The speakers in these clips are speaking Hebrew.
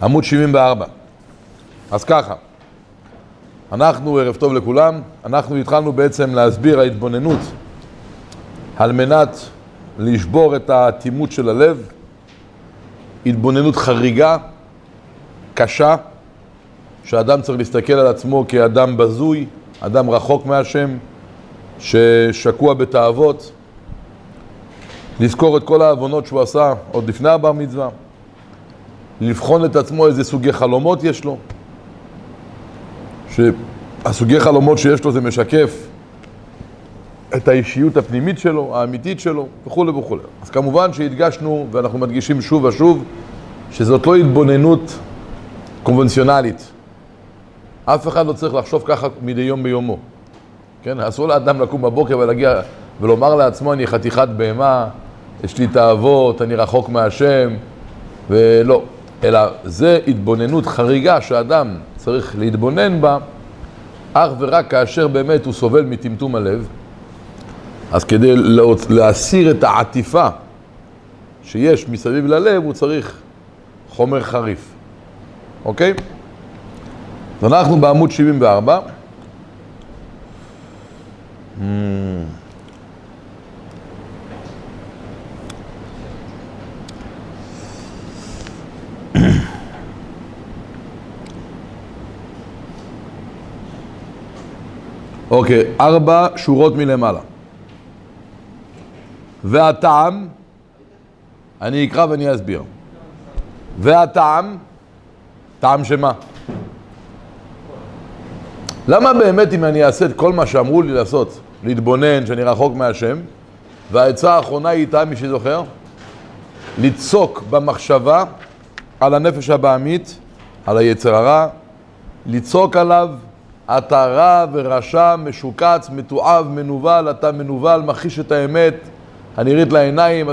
עמוד 74. אז ככה, אנחנו, ערב טוב לכולם, אנחנו התחלנו בעצם להסביר ההתבוננות על מנת לשבור את האטימות של הלב, התבוננות חריגה, קשה, שאדם צריך להסתכל על עצמו כאדם בזוי, אדם רחוק מהשם, ששקוע בתאוות, לזכור את כל העוונות שהוא עשה עוד לפני הבר מצווה, לבחון את עצמו איזה סוגי חלומות יש לו, שהסוגי חלומות שיש לו זה משקף את האישיות הפנימית שלו, האמיתית שלו, וכו' וכו'. אז כמובן שהדגשנו, ואנחנו מדגישים שוב ושוב, שזאת לא התבוננות קונבנציונלית. אף אחד לא צריך לחשוב ככה מדי יום ביומו. כן? אסור לאדם לקום בבוקר ולהגיע ולומר לעצמו, אני חתיכת בהמה, יש לי תאוות, אני רחוק מהשם, ולא. אלא זה התבוננות חריגה שאדם צריך להתבונן בה, אך ורק כאשר באמת הוא סובל מטמטום הלב. אז כדי להסיר את העטיפה שיש מסביב ללב, הוא צריך חומר חריף. אוקיי? אז אנחנו בעמוד 74. אוקיי, 4 שורות מלמעלה. והטעם, אני אקרא ואני אסביר. והטעם, טעם שמה? למה באמת אם אני אעשה את כל מה שאמרו לי לעשות, להתבונן שאני רחוק מהשם, והעצה האחרונה היא איתה, מי שזוכר, לצוק במחשבה על הנפש הבעמית, על היצר הרע, לצוק עליו, אתה רע ורשע, משוקץ, מתועב, מנוול, אתה מנוול, מכחיש את האמת, הנראית לעיניים,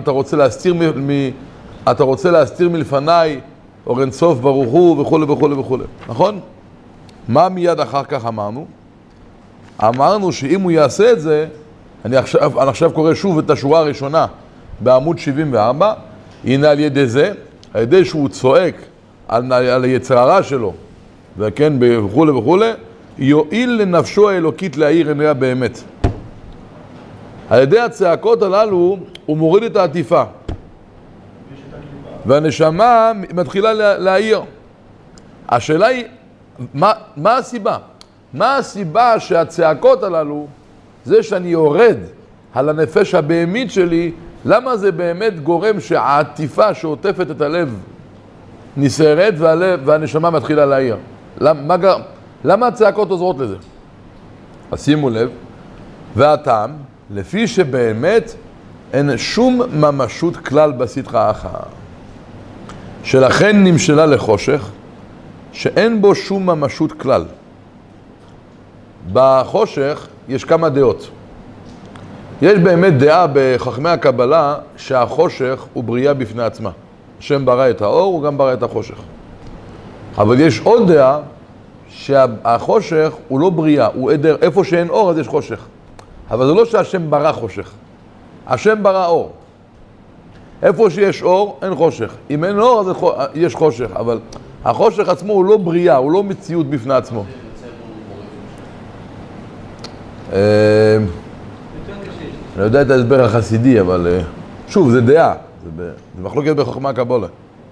אתה רוצה להסתיר מלפניי, אור אין סוף ברוך הוא, וכו' וכו' וכו'. נכון? מה מיד אחר כך אמרנו? אמרנו שאם הוא יעשה את זה, אני עכשיו קורא שוב את השורה הראשונה בעמוד 74, הנה על ידי זה, על ידי שהוא צועק על היצר הרע שלו, וכן וכו' וכו', יועיל לנפשו האלוקית להאיר עיניה באמת. על ידי הצעקות הללו הוא מוריד את העטיפה, והנשמה מתחילה להאיר. השאלה היא, מה הסיבה? מה הסיבה שהצעקות הללו, זה שאני יורד על הנפש הבהמית שלי, למה זה באמת גורם שהעטיפה שעוטפת את הלב נסערת והנשמה מתחילה להאיר? למה הצעקות עוזרות לזה? אז שימו לב, והטעם, לפי שבאמת אין שום ממשות כלל בסדחה אחת, שלכן נמשלה לחושך, שאין בו שום ממשות כלל. בחושך יש כמה דעות. יש באמת דעה בחכמי הקבלה שהחושך הוא בריאה בפני עצמה. השם ברא את האור, הוא גם ברא את החושך. אבל יש עוד דעה שהחושך הוא לא בריאה, הוא עדר, איפה שאין אור אז יש חושך. אבל זה לא שהשם ברא חושך. השם ברא אור. איפה שיש אור, אין חושך. אם אין אור, אז יש חושך. אבל החושך עצמו הוא לא בריאה, הוא לא מציאות בפני עצמו. אני לא יודע את ההסבר החסידי, אבל שוב, זה דעה. זה מחלוקת בחוכמה הקבלה.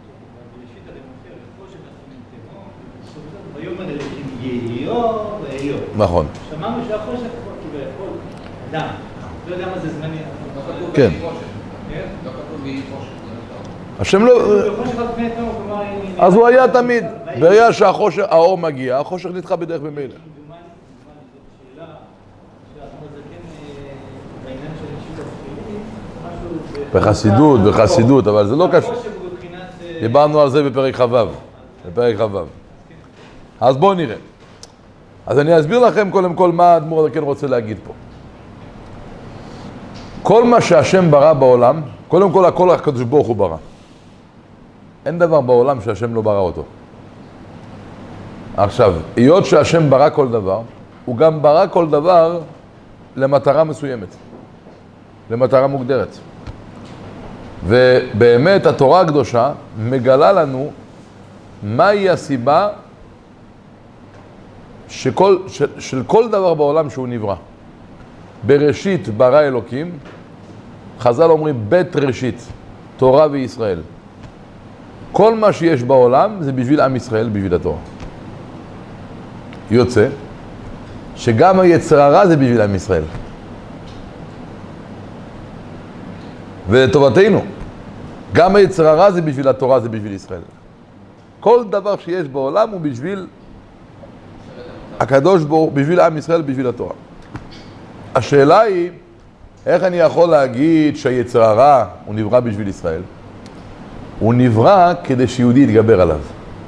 נכון. שמענו שהחושך כביכול אדם. לא יודע מה זה זמני. כן. השם לא... אז הוא היה תמיד. ברגע שהחושך, האור מגיע, החושך נדחה בדרך במילא. בחסידות, אבל זה לא קשה. דיברנו על זה בפרק חבב. אז בואו נראה. אז אני אסביר לכם קודם כל מה האדמו"ר הזקן רוצה להגיד פה. כל מה שהשם ברא בעולם, קודם כל הכל הקדוש ברוך הוא ברא. אין דבר בעולם שהשם לא ברא אותו. עכשיו, היות שהשם ברא כל דבר, הוא גם ברא כל דבר למטרה מסוימת, למטרה מוגדרת. ובאמת התורה הקדושה מגלה לנו מהי הסיבה של כל דבר בעולם שהוא נברא. בראשית ברא אלוקים, חז"ל אומרים בית ראשית, תורה וישראל. כל מה שיש בעולם זה בשביל עם ישראל, בשביל התורה. יוצא שגם היצר הרע זה בשביל עם ישראל. ולטובתנו, גם היצר הרע זה בשביל התורה, זה בשביל ישראל. כל דבר שיש בעולם הוא בשביל הקדוש ברוך הוא, בשביל עם ישראל, בשביל התורה. השאלה היא, איך אני יכול להגיד שהיצר הרע הוא נברא בשביל ישראל? הוא נברא כדי שיהודי יתגבר עליו.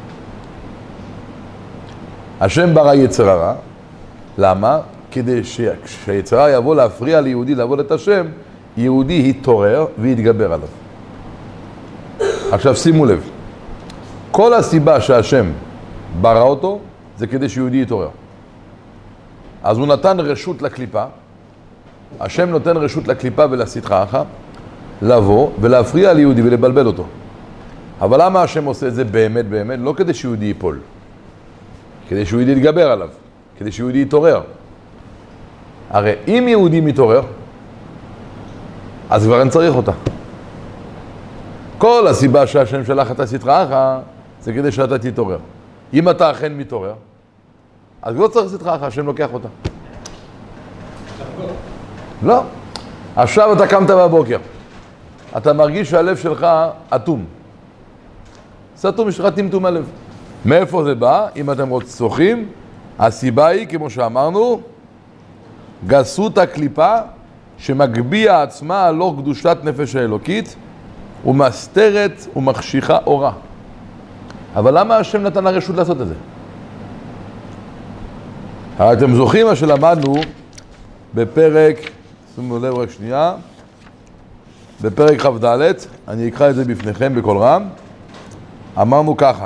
השם ברא יצר הרע, למה? כדי שהיצר הרע יבוא להפריע ליהודי לעבוד את השם, יהודי יתעורר ויתגבר עליו. עכשיו שימו לב, כל הסיבה שהשם ברא אותו זה כדי שיהודי יתעורר. אז הוא נתן רשות לקליפה, השם נותן רשות לקליפה ולסטרא אחא לבוא ולהפריע ליהודי ולבלבל אותו. אבל למה השם עושה את זה באמת באמת? לא כדי שיהודי ייפול, כדי שיהודי יתגבר עליו, כדי שיהודי יתעורר. הרי אם יהודי מתעורר, אז כבר אין צריך אותה. כל הסיבה שהשם שלח את הסטרא אחא זה כדי שאתה תתעורר. אם אתה אכן מתעורר, אז לא צריך סטרא אחא, השם לוקח אותה. לא. עכשיו אתה קמת בבוקר, אתה מרגיש שהלב שלך אטום. סתום, יש לך טמטום הלב. מאיפה זה בא? אם אתם צוחים, הסיבה היא, כמו שאמרנו, גסות הקליפה שמגביה עצמה על אור קדושת נפש האלוקית ומסתרת ומחשיכה אורה. אבל למה השם נתן הרשות לעשות את זה? הרי אתם זוכרים מה שלמדנו בפרק, שימו לב רק שנייה, בפרק כ"ד, אני אקרא את זה בפניכם בקול רם. אמרנו ככה: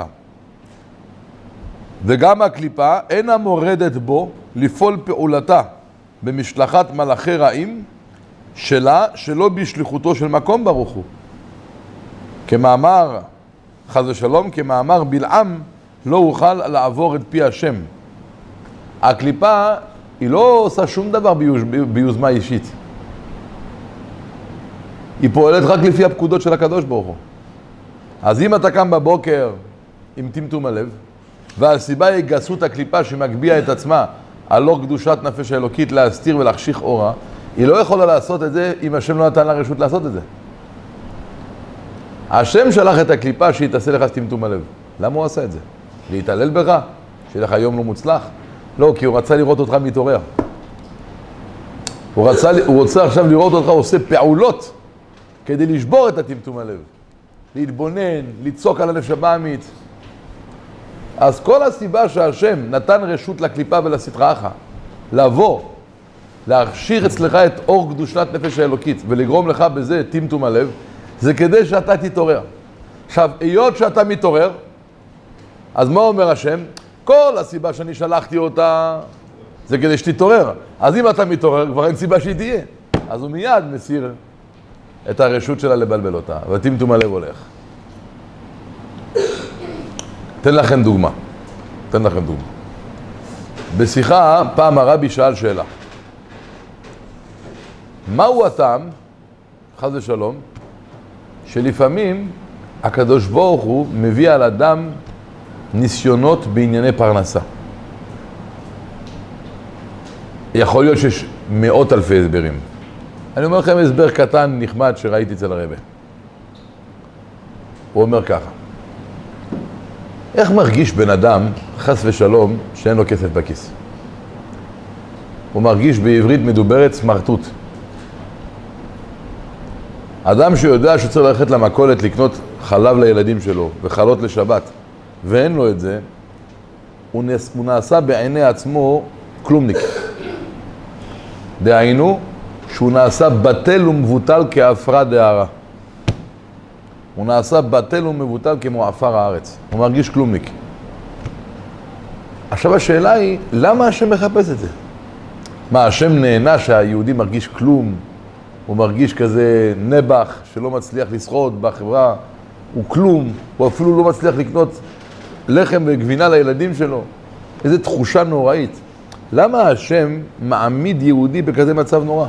וגם הקליפה אינה מורדת בו לפעול פעולתה במשלחת מלאכי רעים שלה שלא בשליחותו של מקום ברוך הוא. כמאמר, חס ושלום, כמאמר בלעם, לא אוכל לעבור את פי השם. הקליפה היא לא עושה שום דבר ביוזמה אישית. היא פועלת רק לפי הפקודות של הקדוש ברוך הוא. אז אם אתה קם בבוקר עם טמטום הלב, והסיבה היא גסות הקליפה שמגביה את עצמה על אור קדושת נפש האלוקית להסתיר ולהחשיך אורה, היא לא יכולה לעשות את זה אם השם לא נתן לה רשות לעשות את זה. השם שלח את הקליפה שהיא תעשה לך טמטום הלב. למה הוא עשה את זה? להתעלל בך? שיהיה לך יום לא מוצלח? לא, כי הוא רצה לראות אותך מתעורר. הוא רוצה עכשיו לראות אותך עושה פעולות כדי לשבור את הטמטום הלב. להתבונן, לצעוק על הנפש הבאמית. אז כל הסיבה שהשם נתן רשות לקליפה ולסטרא אחא לבוא, להכשיר אצלך את אור קדושת נפש האלוקית ולגרום לך בזה טמטום הלב, זה כדי שאתה תתעורר. עכשיו, היות שאתה מתעורר, אז מה אומר השם? כל הסיבה שאני שלחתי אותה זה כדי שתתעורר. אז אם אתה מתעורר, כבר אין סיבה שהיא תהיה. אז הוא מיד מסיר את הרשות שלה לבלבל אותה, וטמטום הלב הולך. תן לכם דוגמה. בשיחה, פעם הרבי שאל שאלה. מהו הטעם, חס ושלום, שלפעמים הקדוש ברוך הוא מביא על אדם ניסיונות בענייני פרנסה? יכול להיות שיש מאות אלפי הסברים. אני אומר לכם הסבר קטן נחמד שראיתי אצל הרבי. הוא אומר ככה: איך מרגיש בן אדם, חס ושלום, שאין לו כסף בכיס? הוא מרגיש בעברית מדוברת סמרטוט. אדם שיודע שצריך ללכת למכולת לקנות חלב לילדים שלו וחלות לשבת, ואין לו את זה, הוא נעשה בעיני עצמו כלומניק. דהיינו, שהוא נעשה בטל ומבוטל כאפרה דהרה. הוא נעשה בטל ומבוטל כמו עפר הארץ. הוא מרגיש כלומניק. עכשיו השאלה היא, למה השם מחפש את זה? מה, השם נהנה שהיהודי מרגיש כלום? הוא מרגיש כזה נבח שלא מצליח לשחות בחברה, הוא כלום, הוא אפילו לא מצליח לקנות לחם וגבינה לילדים שלו. איזו תחושה נוראית. למה השם מעמיד יהודי בכזה מצב נורא?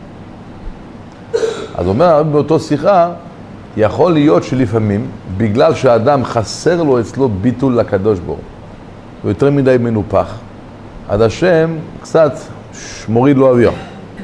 אז אומר הרב באותו שיחה, יכול להיות שלפעמים, בגלל שהאדם חסר לו אצלו ביטול לקדוש ברוך הוא יותר מדי מנופח, אז השם קצת מוריד לו אוויר.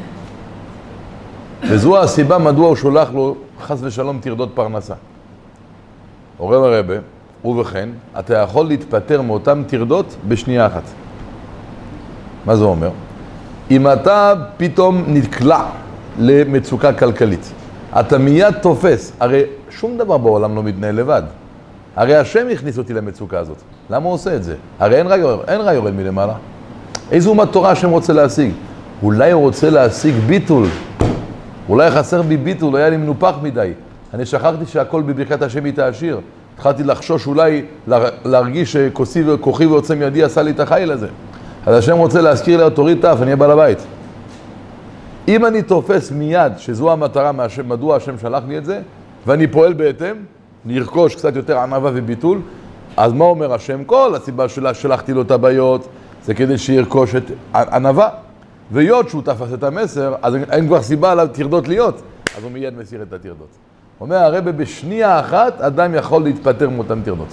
וזו הסיבה מדוע הוא שולח לו חס ושלום טרדות פרנסה. אומר הרבה, ובכן, אתה יכול להתפטר מאותם טרדות בשנייה אחת. מה זה אומר? אם אתה פתאום נתקלע למצוקה כלכלית, אתה מיד תופס, הרי שום דבר בעולם לא מתנהל לבד. הרי השם הכניס אותי למצוקה הזאת. למה הוא עושה את זה? הרי אין רע יורד מלמעלה. איזו מטרה השם רוצה להשיג? אולי הוא רוצה להשיג ביטול. אולי חסר בי ביטול, היה לי מנופח מדי. אני שכחתי שהכל בברכת השם היא תעשיר. התחלתי לחשוש אולי להרגיש שכוחי ויוצא מידי עשה לי את החיל הזה. אז השם רוצה להזכיר לי, תוריד תף, אני אהיה בעל הבית. אם אני תופס מיד שזו המטרה מדוע השם שלח לי את זה, ואני פועל בהתאם, נרכוש קצת יותר ענווה וביטול, אז מה אומר השם? כל הסיבה שלה שלחתי לו את הבעיות, זה כדי שירכוש את ענווה. והיות שהוא תפס את המסר, אז אין כבר סיבה עליו טרדות להיות, אז הוא מיד מסיר את הטרדות. אומר הרב, בשנייה אחת אדם יכול להתפטר מאותן טרדות.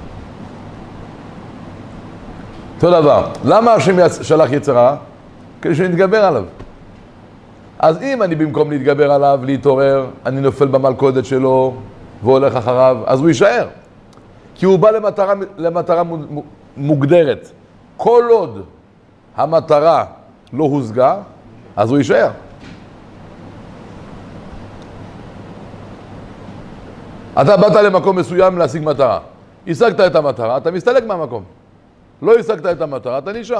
אותו דבר, למה השם שלח יצר הרע? כדי שנתגבר עליו. אז אם אני במקום להתגבר עליו, להתעורר, אני נופל במלכודת שלו והולך אחריו, אז הוא יישאר. כי הוא בא למטרה מוגדרת. כל עוד המטרה לא הושגה, אז הוא יישאר. אתה באת למקום מסוים להשיג מטרה. השגת את המטרה, אתה מסתלק מהמקום. לא השגת את המטרה, אתה נשאר.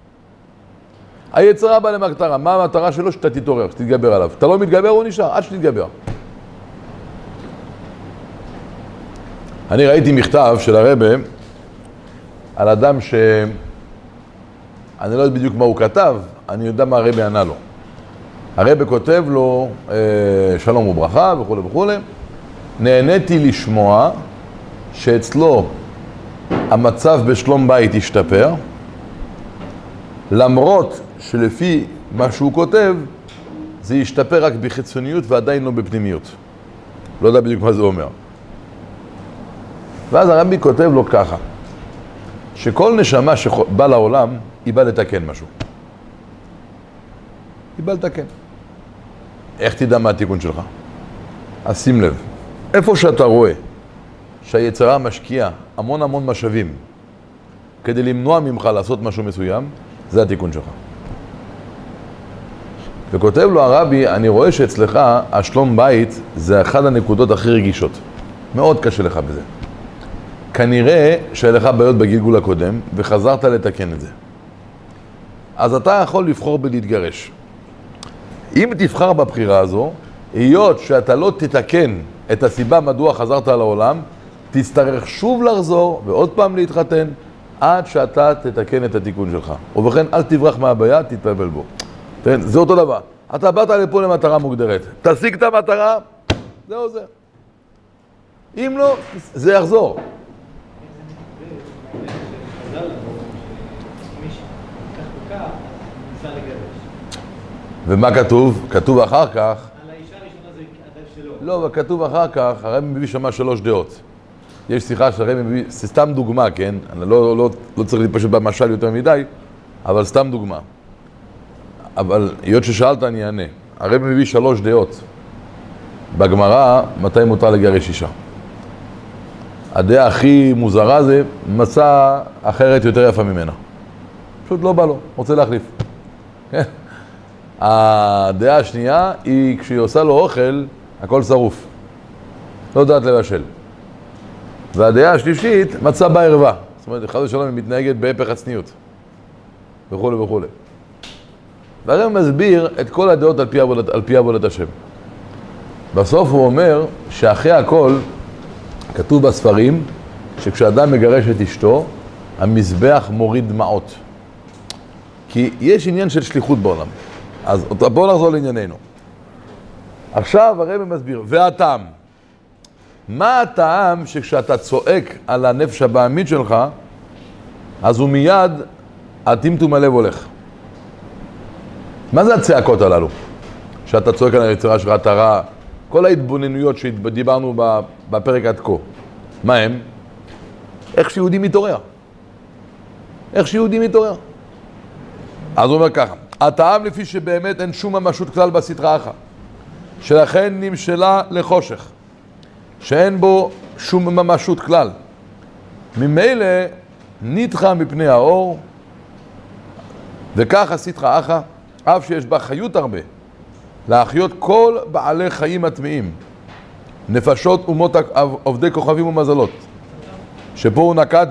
היצרה בא למטרה, מה המטרה שלו? שאתה תתעורר, שתתגבר עליו. אתה לא מתגבר, הוא נשאר, עד שתתגבר. אני ראיתי מכתב של הרב על אדם אני לא יודע בדיוק מה הוא כתב, אני יודע מה הרב ענה לו. הרב כותב לו שלום וברכה וכו' וכו'. נהניתי לשמוע שאצלו המצב בשלום בית השתפר, למרות שלפי מה שהוא כותב, זה ישתפר רק בחיצוניות ועדיין לא בפנימיות. לא יודע בדיוק מה זה אומר. ואז הרבי כותב לו ככה, שכל נשמה שבא לעולם, היא באה לתקן משהו. היא באה לתקן. איך תדע מה התיקון שלך? אז שים לב, איפה שאתה רואה שהיצרה משקיעה המון משאבים כדי למנוע ממך לעשות משהו מסוים, זה התיקון שלך. וכותב לו הרבי, אני רואה שאצלך השלום בית זה אחד הנקודות הכי רגישות. מאוד קשה לך בזה. כנראה שהיה לך בעיות בגלגול הקודם וחזרת לתקן את זה. אז אתה יכול לבחור בלהתגרש. אם תבחר בבחירה הזו, היות שאתה לא תתקן את הסיבה מדוע חזרת לעולם, תצטרך שוב לחזור ועוד פעם להתחתן, עד שאתה תתקן את התיקון שלך. ובכן, אל תברח מהבעיה, תתפבל בו. זה אותו דבר. אתה באת לפה למטרה מוגדרת. תשיג את המטרה, זה עוזר. אם לא, זה יחזור. ומה כתוב? כתוב אחר כך. על האישה הראשונה זה הדף שלו. לא, וכתוב אחר כך, הרב מביא שמה 3 דעות. יש שיחה שהרב מביא, זה סתם דוגמה, כן? אני לא צריך להתפשט במשל יותר מדי, אבל סתם דוגמה. אבל היות ששאלת אני אענה. הרב מביא 3 דעות. בגמרא, מתי מותר לגרש אישה? הדעה הכי מוזרה זה, מצא אחרת יותר יפה ממנה. פשוט לא בא לו, רוצה להחליף. הדעה השנייה היא כשהיא עושה לו אוכל, הכל שרוף. לא יודעת לבשל. והדעה השלישית, מצא בה ערווה. זאת אומרת, חס ושלום היא מתנהגת בהפך הצניעות. וכו' וכו'. והרב מסביר את כל הדעות על פי עבודת השם. בסוף הוא אומר שאחרי הכל, כתוב בספרים, שכשאדם מגרש את אשתו, המזבח מוריד דמעות. כי יש עניין של שליחות בעולם. אז בואו נחזור לענייננו. עכשיו הרב מסביר, והטעם. מה הטעם שכשאתה צועק על הנפש הבעמית שלך, אז הוא מיד, הטמטום הלב הולך. מה זה הצעקות הללו? שאתה צועק על היצירה שלך, אתה רע, כל ההתבוננויות שדיברנו בפרק עד כה. מה הם? איך שיהודי מתעורר. איך שיהודי מתעורר. אז הוא אומר ככה, הטעם לפי שבאמת אין שום ממשות כלל בסתרא אחא, שלכן נמשלה לחושך, שאין בו שום ממשות כלל. ממילא נדחה מפני האור, וכך הסתרא אחא, אף שיש בה חיות הרבה, להחיות כל בעלי חיים הטמאים, נפשות אומות עובדי כוכבים ומזלות, שפה הוא נקט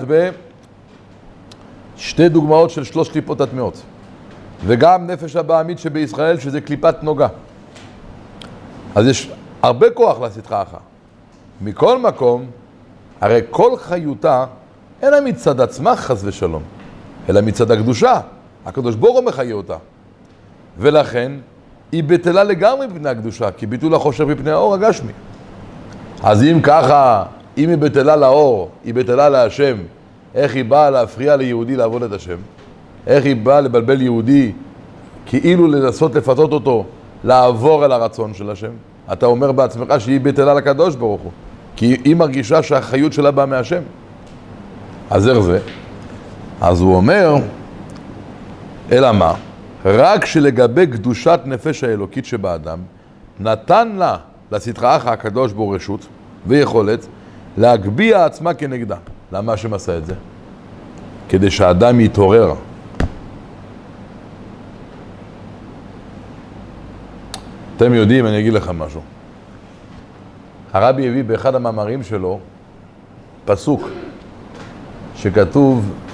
בשתי דוגמאות של 3 קליפות הטמאות, וגם נפש הבעמית שבישראל, שזה קליפת נוגה. אז יש הרבה כוח לסתרא אחא. מכל מקום, הרי כל חיותה אינה מצד עצמה חס ושלום, אלא מצד הקדושה. הקדוש ברוך הוא מחיה אותה. ולכן היא בטלה לגמרי מפני הקדושה, כי ביטול החושך מפני האור הגשמי. אז אם ככה, אם היא בטלה לאור, היא בטלה להשם, איך היא באה להפריע ליהודי לעבוד את השם? איך היא באה לבלבל יהודי, כאילו לנסות לפתות אותו, לעבור על הרצון של השם? אתה אומר בעצמך שהיא בטלה לקדוש ברוך הוא, כי היא מרגישה שהחיות שלה באה מהשם. אז איך זה? אז הוא אומר, אלא מה? רק שלגבי קדושת נפש האלוקית שבאדם, נתן לה, לסתרא אחא הקדוש ברוך הוא רשות ויכולת, להגביה עצמה כנגדה. למה השם עשה את זה? כדי שהאדם יתעורר. אתם יודעים, אני אגיד לכם משהו. הרבי הביא באחד המאמרים שלו פסוק שכתוב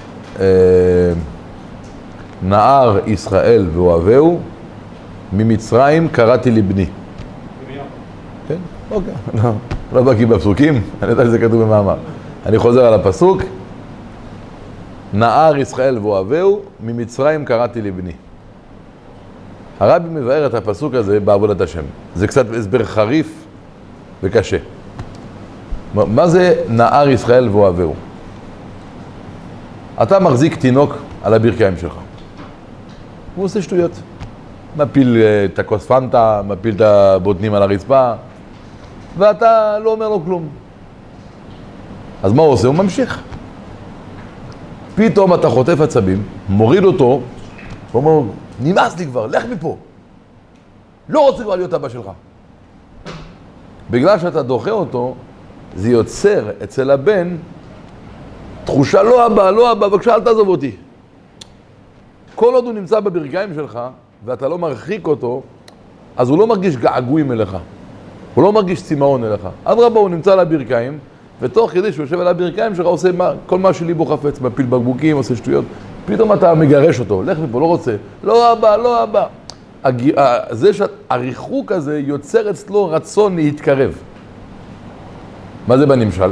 נער ישראל ואוהבהו, ממצרים קראתי לבני. כן? אוקיי. לא בקיא בפסוקים, אני יודע שזה כתוב במאמר. אני חוזר על הפסוק. נער ישראל ואוהבהו, ממצרים קראתי לבני. הרבי מבאר את הפסוק הזה בעבודת השם. זה קצת הסבר חריף וקשה. מה זה נער ישראל ואוהבהו? אתה מחזיק תינוק על הברכיים שלך. הוא עושה שטויות. מפיל את הכוס פנטה, מפיל את הבוטנים על הרצפה, ואתה לא אומר לו כלום. אז מה הוא עושה? הוא ממשיך. פתאום אתה חוטף עצבים, מוריד אותו, ואומר, נמאס לי כבר, לך מפה. לא רוצה כבר להיות אבא שלך. בגלל שאתה דוחה אותו, זה יוצר אצל הבן תחושה לא אבא, לא אבא, בבקשה אל תעזוב אותי. כל עוד הוא נמצא בברכיים שלך, ואתה לא מרחיק אותו, אז הוא לא מרגיש געגועים אליך. הוא לא מרגיש צימאון אליך. אדרבה, הוא נמצא על הברכיים, ותוך כדי שהוא יושב על הברכיים שלך, עושה כל מה שליבו חפץ, מפיל בקבוקים, עושה שטויות. פתאום אתה מגרש אותו, לך מפה, לא רוצה. לא אבא, לא אבא. זה שהריחוק הזה יוצר אצלו רצון להתקרב. מה זה בנמשל?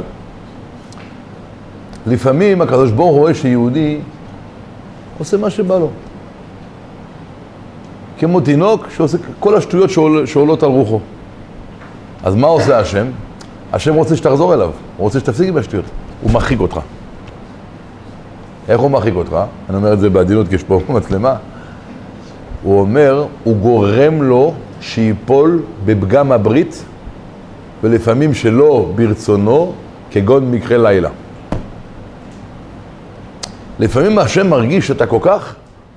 לפעמים הקדוש ברוך הוא רואה שיהודי עושה מה שבא לו. כמו תינוק שעושה כל השטויות שעולות על רוחו. אז מה עושה השם? השם רוצה שתחזור אליו, הוא רוצה שתפסיק עם השטויות. הוא מרחיק אותך. איך הוא מרחיק אותך? אני אומר את זה בעדינות כי יש פה מצלמה. הוא אומר, הוא גורם לו שיפול בפגם הברית, ולפעמים שלא ברצונו, כגון מקרה לילה. לפעמים השם מרגיש שאתה כל כך,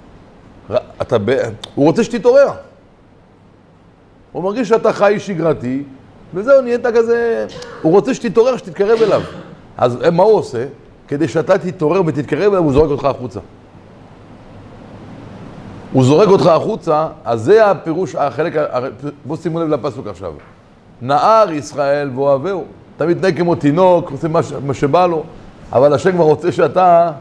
הוא רוצה שתתעורר. הוא מרגיש שאתה חי שגרתי, וזהו, נהיית כזה, הוא רוצה שתתעורר, שתתקרב אליו. אז מה הוא עושה? כדי שאתה תתעורר ותתקרב אליו, הוא זורק אותך החוצה. הוא זורק אותך החוצה, אז זה הפירוש, החלק, בוא שימו לב לפסוק עכשיו. נער ישראל ואוהבהו. אתה מתנהג כמו תינוק, עושה מה שבא לו, אבל השם כבר רוצה שאתה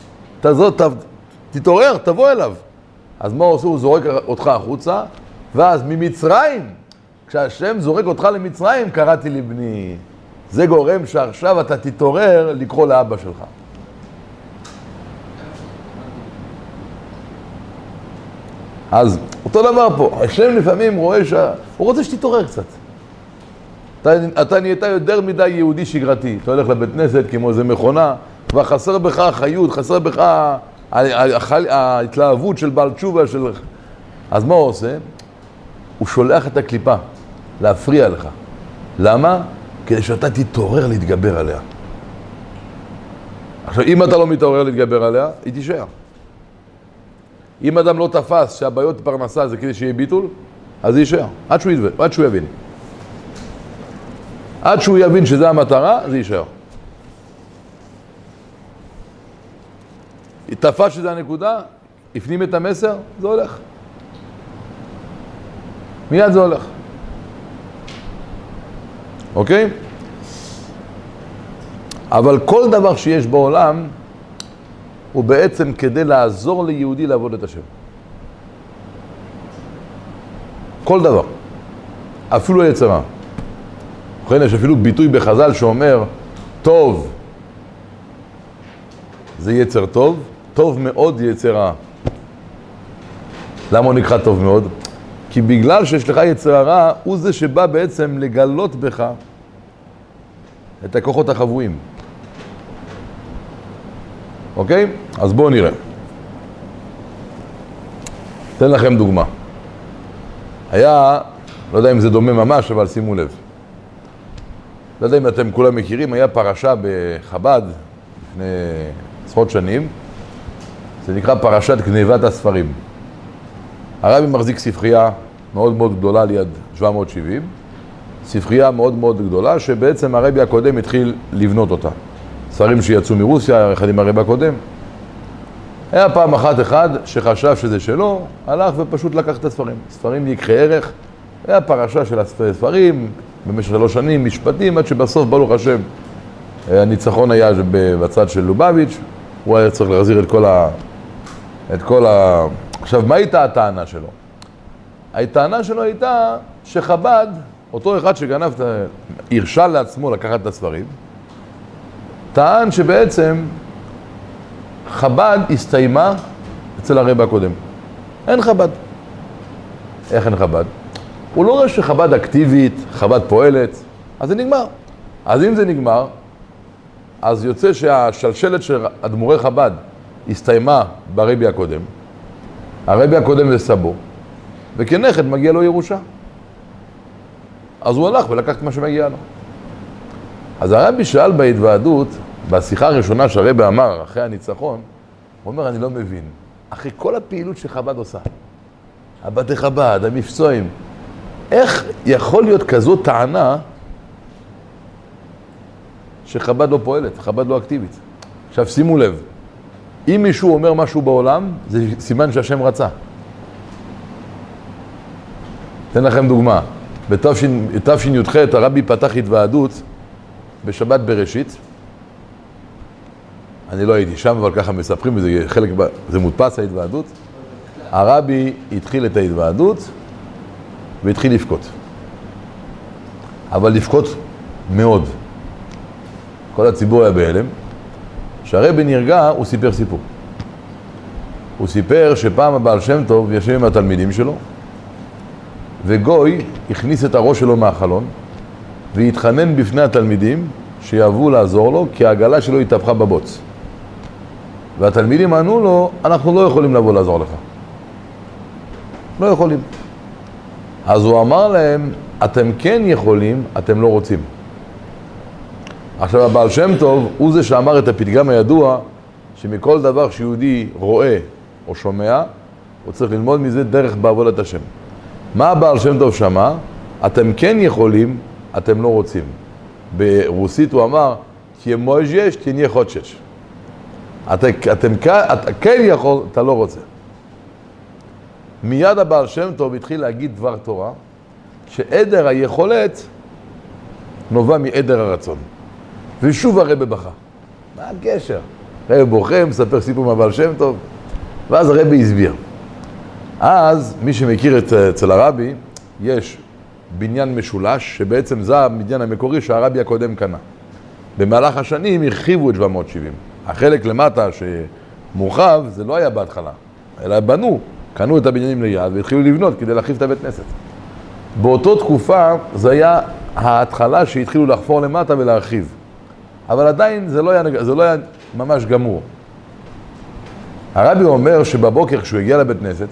תתעורר, תבוא אליו. אז מה הוא עושה? הוא זורק אותך החוצה, ואז ממצרים, כשהשם זורק אותך למצרים, קראתי לבני. זה גורם שעכשיו אתה תתעורר לקרוא לאבא שלך. אז אותו דבר פה, השם לפעמים רואה שהוא רוצה שתתעורר קצת. אתה נהיית יותר מדי יהודי שגרתי. אתה הולך לבית כנסת כמו איזה מכונה, כבר חסר בך החיות, חסר בך ההתלהבות של בעל תשובה של... אז מה הוא עושה? הוא שולח את הקליפה להפריע לך. למה? כדי שאתה תתעורר להתגבר עליה. עכשיו, אם אתה לא מתעורר להתגבר עליה, היא תישאר. אם אדם לא תפס שהבעיות פרנסה זה כדי שיהיה ביטול, אז זה יישאר, עד שהוא יבין. עד שהוא יבין שזה המטרה, זה יישאר. תפס שזה הנקודה, הפנים את המסר, זה הולך. מיד זה הולך. אוקיי? אבל כל דבר שיש בעולם הוא בעצם כדי לעזור ליהודי לעבוד את השם. כל דבר. אפילו היצרה. לכן יש אפילו ביטוי בחז"ל שאומר, טוב זה יצר טוב, טוב מאוד זה יצר רע. למה הוא נקרא טוב מאוד? כי בגלל שיש לך יצר הרע, הוא זה שבא בעצם לגלות בך את הכוחות החבויים. אוקיי? אז בואו נראה. אתן לכם דוגמה. היה, לא יודע אם זה דומה ממש, אבל שימו לב. לא יודע אם אתם כולם מכירים, היה פרשה בחב"ד לפני עשרות שנים. זה נקרא פרשת גניבת הספרים. הרבי מחזיק ספרייה מאוד מאוד גדולה ליד 770. ספרייה מאוד מאוד גדולה, שבעצם הרבי הקודם התחיל לבנות אותה. ספרים שיצאו מרוסיה, אחד עם הרבי הקודם. היה פעם אחת אחד שחשב שזה שלו, הלך ופשוט לקח את הספרים. ספרים יקחי ערך. היה פרשה של הספרים, במשך 3 שנים, משפטים, עד שבסוף, ברוך השם, הניצחון היה בצד של לובביץ', הוא היה צריך להחזיר את כל ה... עכשיו, מה הייתה הטענה שלו? הטענה שלו הייתה שחב"ד, אותו אחד שגנב, הרשה לעצמו לקחת את הספרים, טען שבעצם חב"ד הסתיימה אצל הרבי הקודם. אין חב"ד. איך אין חב"ד? הוא לא רואה שחב"ד אקטיבית, חב"ד פועלת, אז זה נגמר. אז אם זה נגמר, אז יוצא שהשלשלת של אדמו"רי חב"ד הסתיימה ברבי הקודם, הרבי הקודם זה סבו, וכנכד מגיע לו ירושה. אז הוא הלך ולקח את מה שמגיע לו. אז הרבי שאל בהתוועדות, בשיחה הראשונה שהרבי אמר אחרי הניצחון, הוא אומר, אני לא מבין, אחרי כל הפעילות שחב"ד עושה, הבתי חב"ד, המפצועים, איך יכול להיות כזאת טענה שחב"ד לא פועלת, חב"ד לא אקטיבית? עכשיו שימו לב, אם מישהו אומר משהו בעולם, זה סימן שהשם רצה. אתן לכם דוגמה. בתש"ח הרבי פתח התוועדות בשבת בראשית. אני לא הייתי שם, אבל ככה מספרים, זה חלק, זה מודפס ההתוועדות. הרבי התחיל את ההתוועדות והתחיל לבכות. אבל לבכות מאוד. כל הציבור היה בהלם. כשהרבי נרגע, הוא סיפר סיפור. הוא סיפר שפעם הבעל שם טוב ישב עם התלמידים שלו, וגוי הכניס את הראש שלו מהחלון, והתחנן בפני התלמידים שיבואו לעזור לו, כי העגלה שלו התהפכה בבוץ. והתלמידים ענו לו, אנחנו לא יכולים לבוא לעזור לך. לא יכולים. אז הוא אמר להם, אתם כן יכולים, אתם לא רוצים. עכשיו הבעל שם טוב הוא זה שאמר את הפתגם הידוע, שמכל דבר שיהודי רואה או שומע, הוא צריך ללמוד מזה דרך בעבודת השם. מה הבעל שם טוב שמע? אתם כן יכולים, אתם לא רוצים. ברוסית הוא אמר, כי מוז'ש תהיה חודשש. אתה כן יכול, אתה לא רוצה. מיד הבעל שם טוב התחיל להגיד דבר תורה, שעדר היכולת נובע מעדר הרצון. ושוב הרבי בכה. מה הקשר? הרבי בוכה, מספר סיפור מהבעל שם טוב, ואז הרבי הסביר. אז מי שמכיר אצל הרבי, יש בניין משולש, שבעצם זה הבניין המקורי שהרבי הקודם קנה. במהלך השנים הרחיבו את 770. החלק למטה שמורחב, זה לא היה בהתחלה, אלא קנו את הבניינים ליד והתחילו לבנות כדי להרחיב את הבית כנסת. באותו תקופה זה היה ההתחלה שהתחילו לחפור למטה ולהרחיב. אבל עדיין זה לא היה ממש גמור. הרבי אומר שבבוקר כשהוא הגיע לבית כנסת,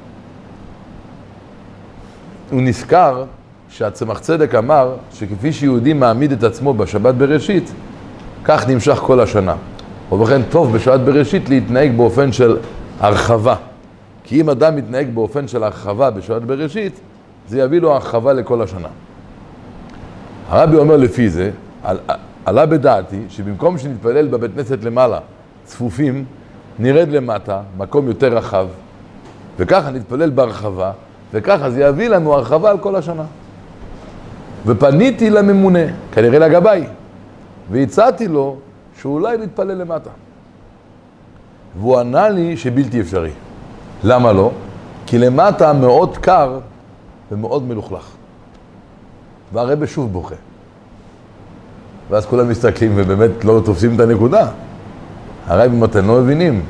הוא נזכר שהצמח צדק אמר שכפי שיהודי מעמיד את עצמו בשבת בראשית, כך נמשך כל השנה. ובכן טוב בשבת בראשית להתנהג באופן של הרחבה. כי אם אדם מתנהג באופן של הרחבה בשבת בראשית, זה יביא לו הרחבה לכל השנה. הרבי אומר לפי זה, עלה בדעתי שבמקום שנתפלל בבית כנסת למעלה צפופים, נרד למטה, מקום יותר רחב, וככה נתפלל בהרחבה, וככה זה יביא לנו הרחבה על כל השנה. ופניתי לממונה, כנראה לגבי, והצעתי לו שאולי נתפלל למטה. והוא ענה לי שבלתי אפשרי. למה לא? כי למטה מאוד קר ומאוד מלוכלך. והרבא שוב בוכה. ואז כולם מסתכלים ובאמת לא תופסים את הנקודה. הרבא מתן לא מבינים.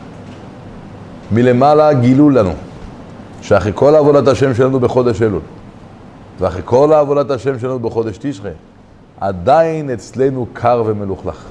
מלמעלה גילו לנו שאחרי כל עבודת השם שלנו בחודש אלול, ואחרי כל עבודת השם שלנו בחודש תשרי, עדיין אצלנו קר ומלוכלך.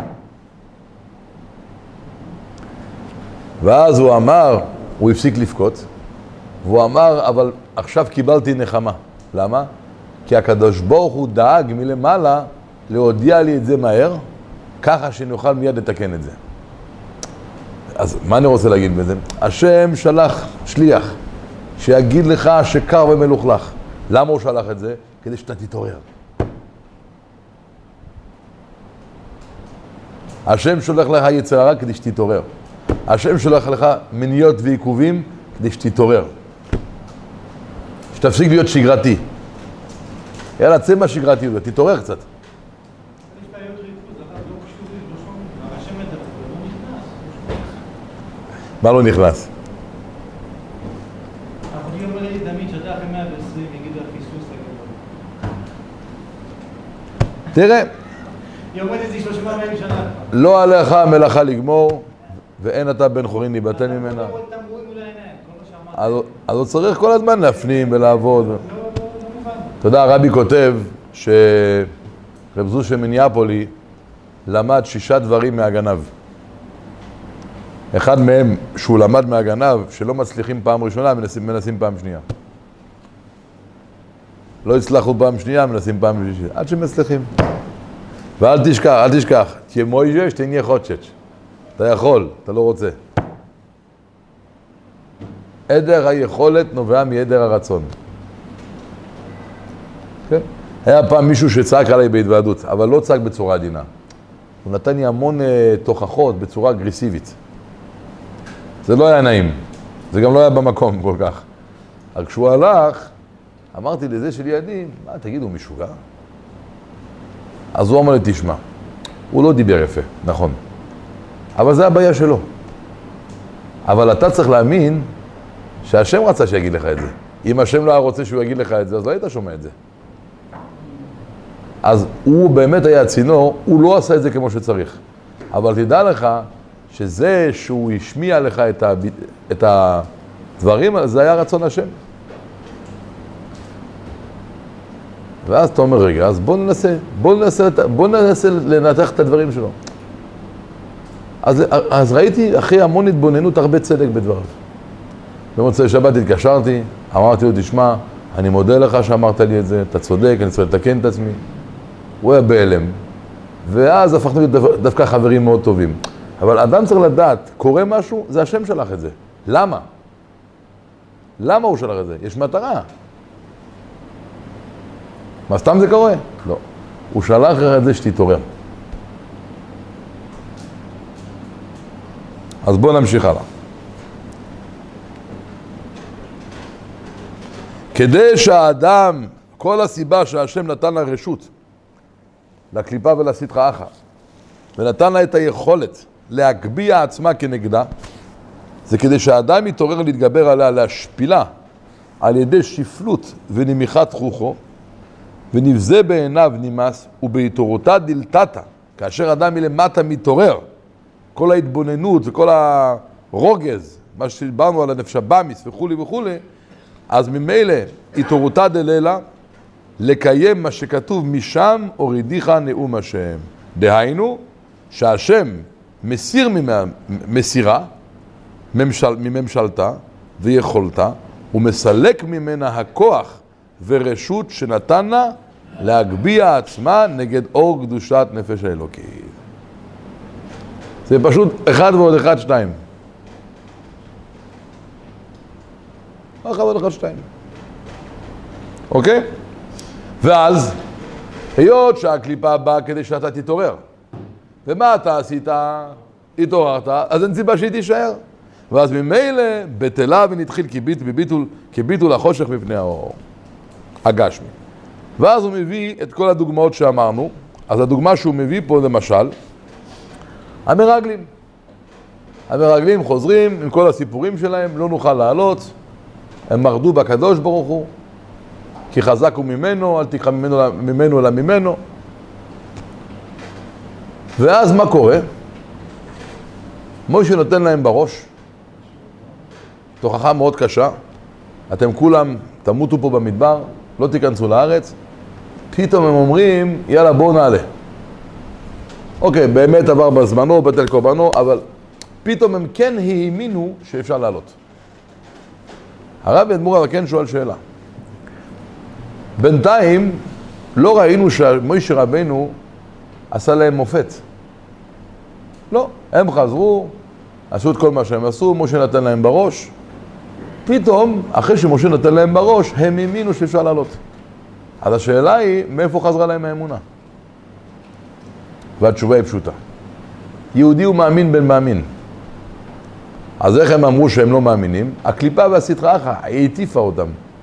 ואז הוא אמר, הוא הפסיק לבכות, והוא אמר, אבל עכשיו קיבלתי נחמה. למה? כי הקדוש ברוך הוא דאג מלמעלה להודיע לי את זה מהר, ככה שנוכל מיד לתקן את זה. אז מה אני רוצה להגיד בזה? השם שלח שליח שיגיד לך שקר ומלוכלך. למה הוא שלח את זה? כדי שאתה תתעורר. השם שולח לך יצר הרע כדי שתתעורר. השם שולח לך מניות ועיכובים כדי שתתעורר. שתפסיק להיות שגרתי. יאללה, צא מהשגרתי, תתעורר קצת. יש בעיות ריכוז, אבל לא קשורים, לא שומעים. השם מדבר, לא נכנס. מה לא נכנס? אחותי אומר לי תמיד שאתה אחרי 120 יגידו הפיסוס הגדול. תראה. היא אומרת את זה 30-40 שנה. לא עליך המלאכה לגמור, ואין אתה בן חורין ניבטל ממנה. אז הוא צריך כל הזמן להפנים ולעבוד. אתה יודע, הרבי כותב שרב זושה מניאפולי למד 6 דברים מהגנב. אחד מהם שהוא למד מהגנב, שלא מצליחים פעם ראשונה, מנסים פעם שנייה. לא הצלחו פעם שנייה, מנסים פעם שלישית, עד שמצליחים. ואל תשכח, תהיה מויז'ה שתהיה חודשץ'. אתה יכול, אתה לא רוצה. עדר היכולת נובע מעדר הרצון. כן? היה פעם מישהו שצעק עליי בהתוועדות, אבל לא צעק בצורה עדינה. הוא נתן לי המון תוכחות בצורה אגרסיבית. זה לא היה נעים. זה גם לא היה במקום כל כך. אבל כשהוא הלך, אמרתי לזה שלידי, מה תגיד, הוא משוגע? אז הוא אמר לי, תשמע, הוא לא דיבר יפה, נכון. אבל זה הבעיה שלו. אבל אתה צריך להאמין שהשם רצה שיגיד לך את זה. אם השם לא היה רוצה שהוא יגיד לך את זה, אז לא היית שומע את זה. אז הוא באמת היה צינור, הוא לא עשה את זה כמו שצריך. אבל תדע לך שזה שהוא השמיע לך את הדברים, זה היה רצון השם. ואז אתה אומר, רגע, אז בוא ננסה לנתח את הדברים שלו. אז ראיתי אחרי המון התבוננות הרבה צדק בדבריו. במוצאי שבת התקשרתי, אמרתי לו, תשמע, אני מודה לך שאמרת לי את זה, אתה צודק, אני צריך לתקן את עצמי. הוא היה בהלם, ואז הפכנו להיות דווקא חברים מאוד טובים. אבל אדם צריך לדעת, קורה משהו, זה השם שלח את זה. למה? למה הוא שלח את זה? יש מטרה. מה, סתם זה קורה? לא. הוא שלח לך את זה שתתעורר. אז בואו נמשיך הלאה. כדי שהאדם, כל הסיבה שהשם נתן לה רשות, לקליפה ולסטרא אחרא, ונתן לה את היכולת להגביה עצמה כנגדה, זה כדי שהאדם יתעורר להתגבר עליה, להשפילה, על ידי שפלות ונמיכת רוחו, ונבזה בעיניו נמאס, ובהתעוררותה דלתתא, כאשר אדם מלמטה מתעורר, כל ההתבוננות וכל הרוגז, מה שדיברנו על הנפש הבאמיס וכו' וכו', אז ממילא התעוררותה דלילה, לקיים מה שכתוב משם הורידיך נאום השם. דהיינו, שהשם מסיר מסירה, מממשלתה ויכולתה, ומסלק ממנה הכוח ורשות שנתן לה להגביה עצמה נגד אור קדושת נפש האלוקית. זה פשוט 1 ועוד 1, 2. 1 ועוד 1, 2. אוקיי? ואז, היות שהקליפה באה כדי שאתה תתעורר, ומה אתה עשית? התעוררת, אז אין סיבה שהיא תישאר. ואז ממילא בטלה ונתחיל כביטול החושך מפני האור הגשמי. ואז הוא מביא את כל הדוגמאות שאמרנו. אז הדוגמה שהוא מביא פה למשל, המרגלים. המרגלים חוזרים עם כל הסיפורים שלהם, לא נוכל לעלות, הם מרדו בקדוש ברוך הוא, כי חזק הוא ממנו, אל תקרא ממנו אלא ממנו. ואז מה קורה? מוישה נותן להם בראש, תוכחה מאוד קשה, אתם כולם תמותו פה במדבר, לא תיכנסו לארץ. פתאום הם אומרים, יאללה בואו נעלה. אוקיי, באמת עבר בזמנו, בטל קורבנו, אבל פתאום הם כן האמינו שאפשר לעלות. הרב אדמו"ר הזקן שואל שאלה. בינתיים לא ראינו שמוישה רבנו עשה להם מופת. לא, הם חזרו, עשו את כל מה שהם עשו, משה נתן להם בראש. פתאום, אחרי שמשה נתן להם בראש, הם האמינו שאפשר לעלות. אז השאלה היא, מאיפה חזרה להם האמונה? והתשובה היא פשוטה. יהודי הוא מאמין בן מאמין. אז איך הם אמרו שהם לא מאמינים? הקליפה והסטרא אחרא, היא הטיפה אותם.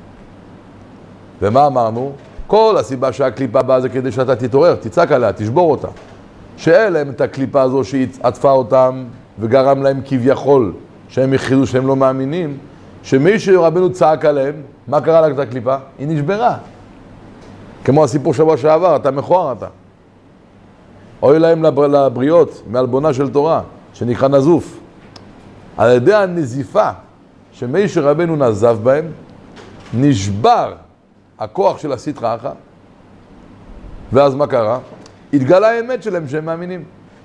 ומה אמרנו? כל הסיבה שהקליפה באה זה כדי שאתה תתעורר, תצעק עליה, תשבור אותה. שאין להם את הקליפה הזו שהיא עטפה אותם וגרם להם כביכול שהם הכריזו שהם לא מאמינים, שמישהו רבנו צעק עליהם, מה קרה לה את הקליפה? היא נשברה. כמו הסיפור שבוע שעבר, אתה מכוער אתה. אוי להם לבריות מעלבונה של תורה, שנקרא נזוף. על ידי הנזיפה שמישהו רבנו נזף בהם, נשבר הכוח של הסטרא אחרא, ואז מה קרה? התגלה האמת שלהם שהם מאמינים.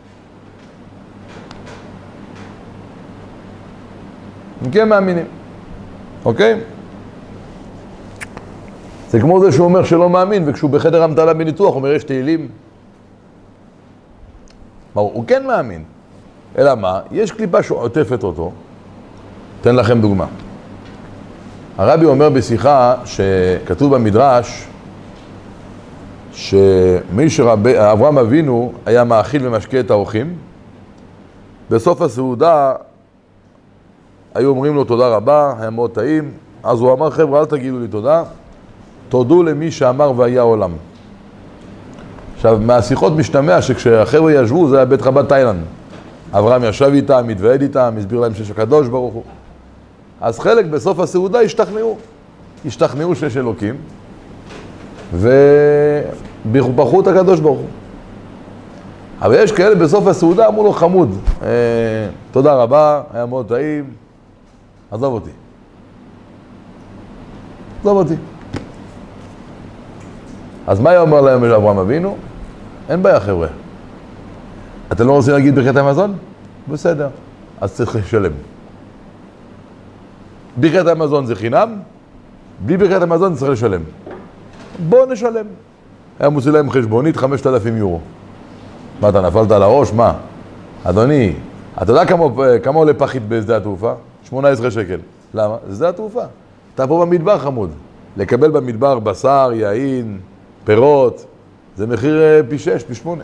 הם כן מאמינים. אוקיי? זה כמו זה שהוא אומר שלא מאמין, וכשהוא בחדר המתנה בניתוח הוא אומר יש תהילים. הוא כן מאמין. אלא מה? יש קליפה שעוטפת אותו. אתן לכם דוגמה. הרבי אומר בשיחה שכתוב במדרש אברהם אבינו היה מאכיל ומשקה את האורחים. בסוף הסעודה היו אומרים לו תודה רבה, היה מאוד טעים. אז הוא אמר, חבר'ה, אל תגידו לי תודה, תודו למי שאמר והיה עולם. עכשיו, מהשיחות משתמע שכשהחבר'ה ישבו, זה היה בית חב"ד תאילנד. אברהם ישב איתם, מתוועד איתם, הסביר להם שיש הקדוש ברוך הוא. אז חלק בסוף הסעודה השתכנעו שיש אלוקים, וברכו את הקדוש ברוך הוא. אבל יש כאלה בסוף הסעודה אמרו לו חמוד, תודה רבה, היה מאוד טעים, עזוב אותי. אז מה היה אומר להם אברהם אבינו? אין בעיה חבר'ה. אתם לא רוצים להגיד ברכת המזון? בסדר, אז צריך לשלם. ברכת המזון זה חינם, בלי ברכת המזון צריך לשלם. בואו נשלם. היה מוציא להם חשבונית 5,000 יורו. מה, אתה נפלת על הראש? מה? אדוני, אתה יודע כמה עולה פחית בשדה התעופה? 18 שקל. למה? זה שדה התעופה. אתה פה במדבר חמוד. לקבל במדבר בשר, יין, פירות, זה מחיר פי 6, פי 8.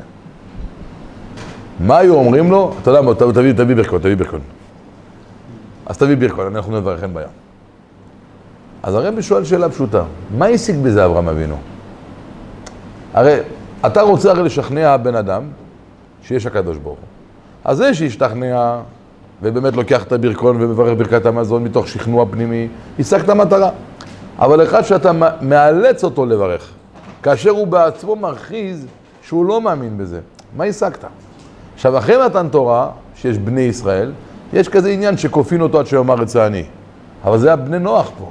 מה היו אומרים לו? אתה יודע מה, תביא ברכון. אז תביא ברכון, אנחנו נברך, אין בעיה. אז הרבי שואל שאלה פשוטה, מה השיג בזה אברהם אבינו? הרי אתה רוצה לשכנע בן אדם שיש הקדוש ברוך הוא. אז זה שישתכנע ובאמת לוקח את הברכון ומברך ברכת המזון מתוך שכנוע פנימי, השגת מטרה. אבל אחד שאתה מאלץ אותו לברך, כאשר הוא בעצמו מרחיז שהוא לא מאמין בזה, מה השגת? עכשיו, אחרי מתן תורה, שיש בני ישראל, יש כזה עניין שכופין אותו עד שיאמר את זה אני. אבל זה הבני נוח פה.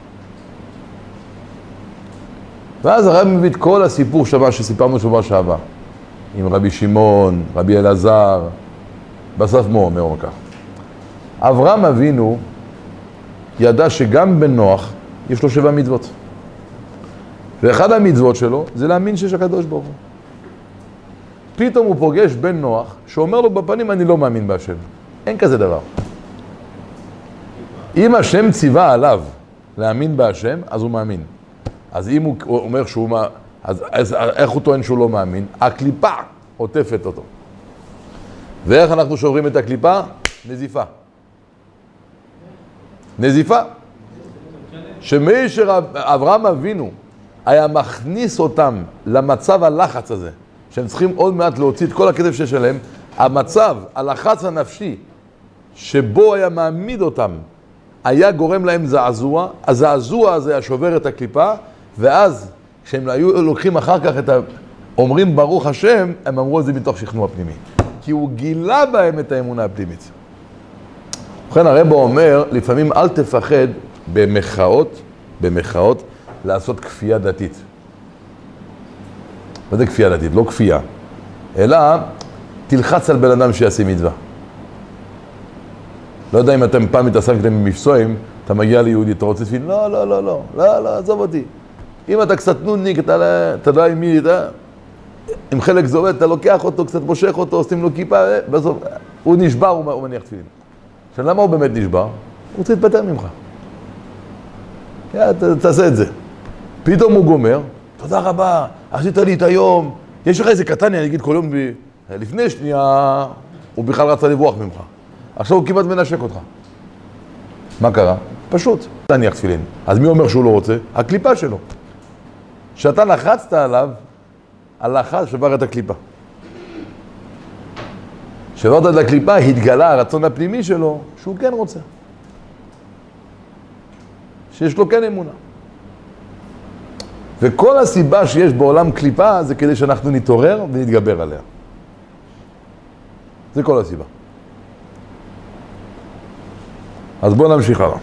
ואז הרב מביא את כל הסיפור שסיפרנו שבוע שעבר. עם רבי שמעון, רבי אלעזר, בסוף אומר כך. אברהם אבינו ידע שגם בן נוח יש לו 7 מצוות. ואחד המצוות שלו זה להאמין שיש הקדוש ברוך הוא. פתאום הוא פוגש בן נוח שאומר לו בפנים אני לא מאמין בהשם. אין כזה דבר. אם השם ציווה עליו להאמין בהשם, אז הוא מאמין. אז אם הוא אומר שהוא מאמין, אז איך הוא טוען שהוא לא מאמין? הקליפה עוטפת אותו. ואיך אנחנו שוברים את הקליפה? נזיפה. נזיפה. שמאשר אברהם אבינו היה מכניס אותם למצב הלחץ הזה, שהם צריכים עוד מעט להוציא את כל הכסף שיש עליהם, המצב, הלחץ הנפשי, שבו היה מעמיד אותם, היה גורם להם זעזוע, הזעזוע הזה היה שובר את הקליפה, ואז כשהם היו לוקחים אחר כך אומרים ברוך השם, הם אמרו את זה מתוך שכנוע פנימי. כי הוא גילה בהם את האמונה הפנימית. ובכן הרב אומר, לפעמים אל תפחד במחאות, לעשות כפייה דתית. מה זה כפייה דתית? לא כפייה. אלא תלחץ על בן אדם שיעשה מצווה. לא יודע אם אתם פעם מתעסקתם עם מבצועים, אתה מגיע ליהודי, אתה רוצה תפיל, לא, עזוב אותי. אם אתה קצת נודניק, אתה יודע עם מי, עם חלק זורק, אתה לוקח אותו, קצת מושך אותו, עושים לו כיפה, בסוף, הוא נשבר, הוא מניח תפילין. עכשיו, למה הוא באמת נשבר? הוא רוצה להתפטר ממך. תעשה את זה. פתאום הוא גומר, תודה רבה, עשית לי את היום, יש לך איזה קטן, אני אגיד כל יום, לפני שנייה, הוא בכלל רצה לברוח ממך. עכשיו הוא כמעט מנשק אותך. מה קרה? פשוט. תניח תפילין. אז מי אומר שהוא לא רוצה? הקליפה שלו. כשאתה לחצת עליו, הלחץ שבר את הקליפה. שברת את הקליפה, התגלה הרצון הפנימי שלו, שהוא כן רוצה. שיש לו כן אמונה. וכל הסיבה שיש בעולם קליפה, זה כדי שאנחנו נתעורר ונתגבר עליה. זה כל הסיבה. אז בואו נמשיך הלאה.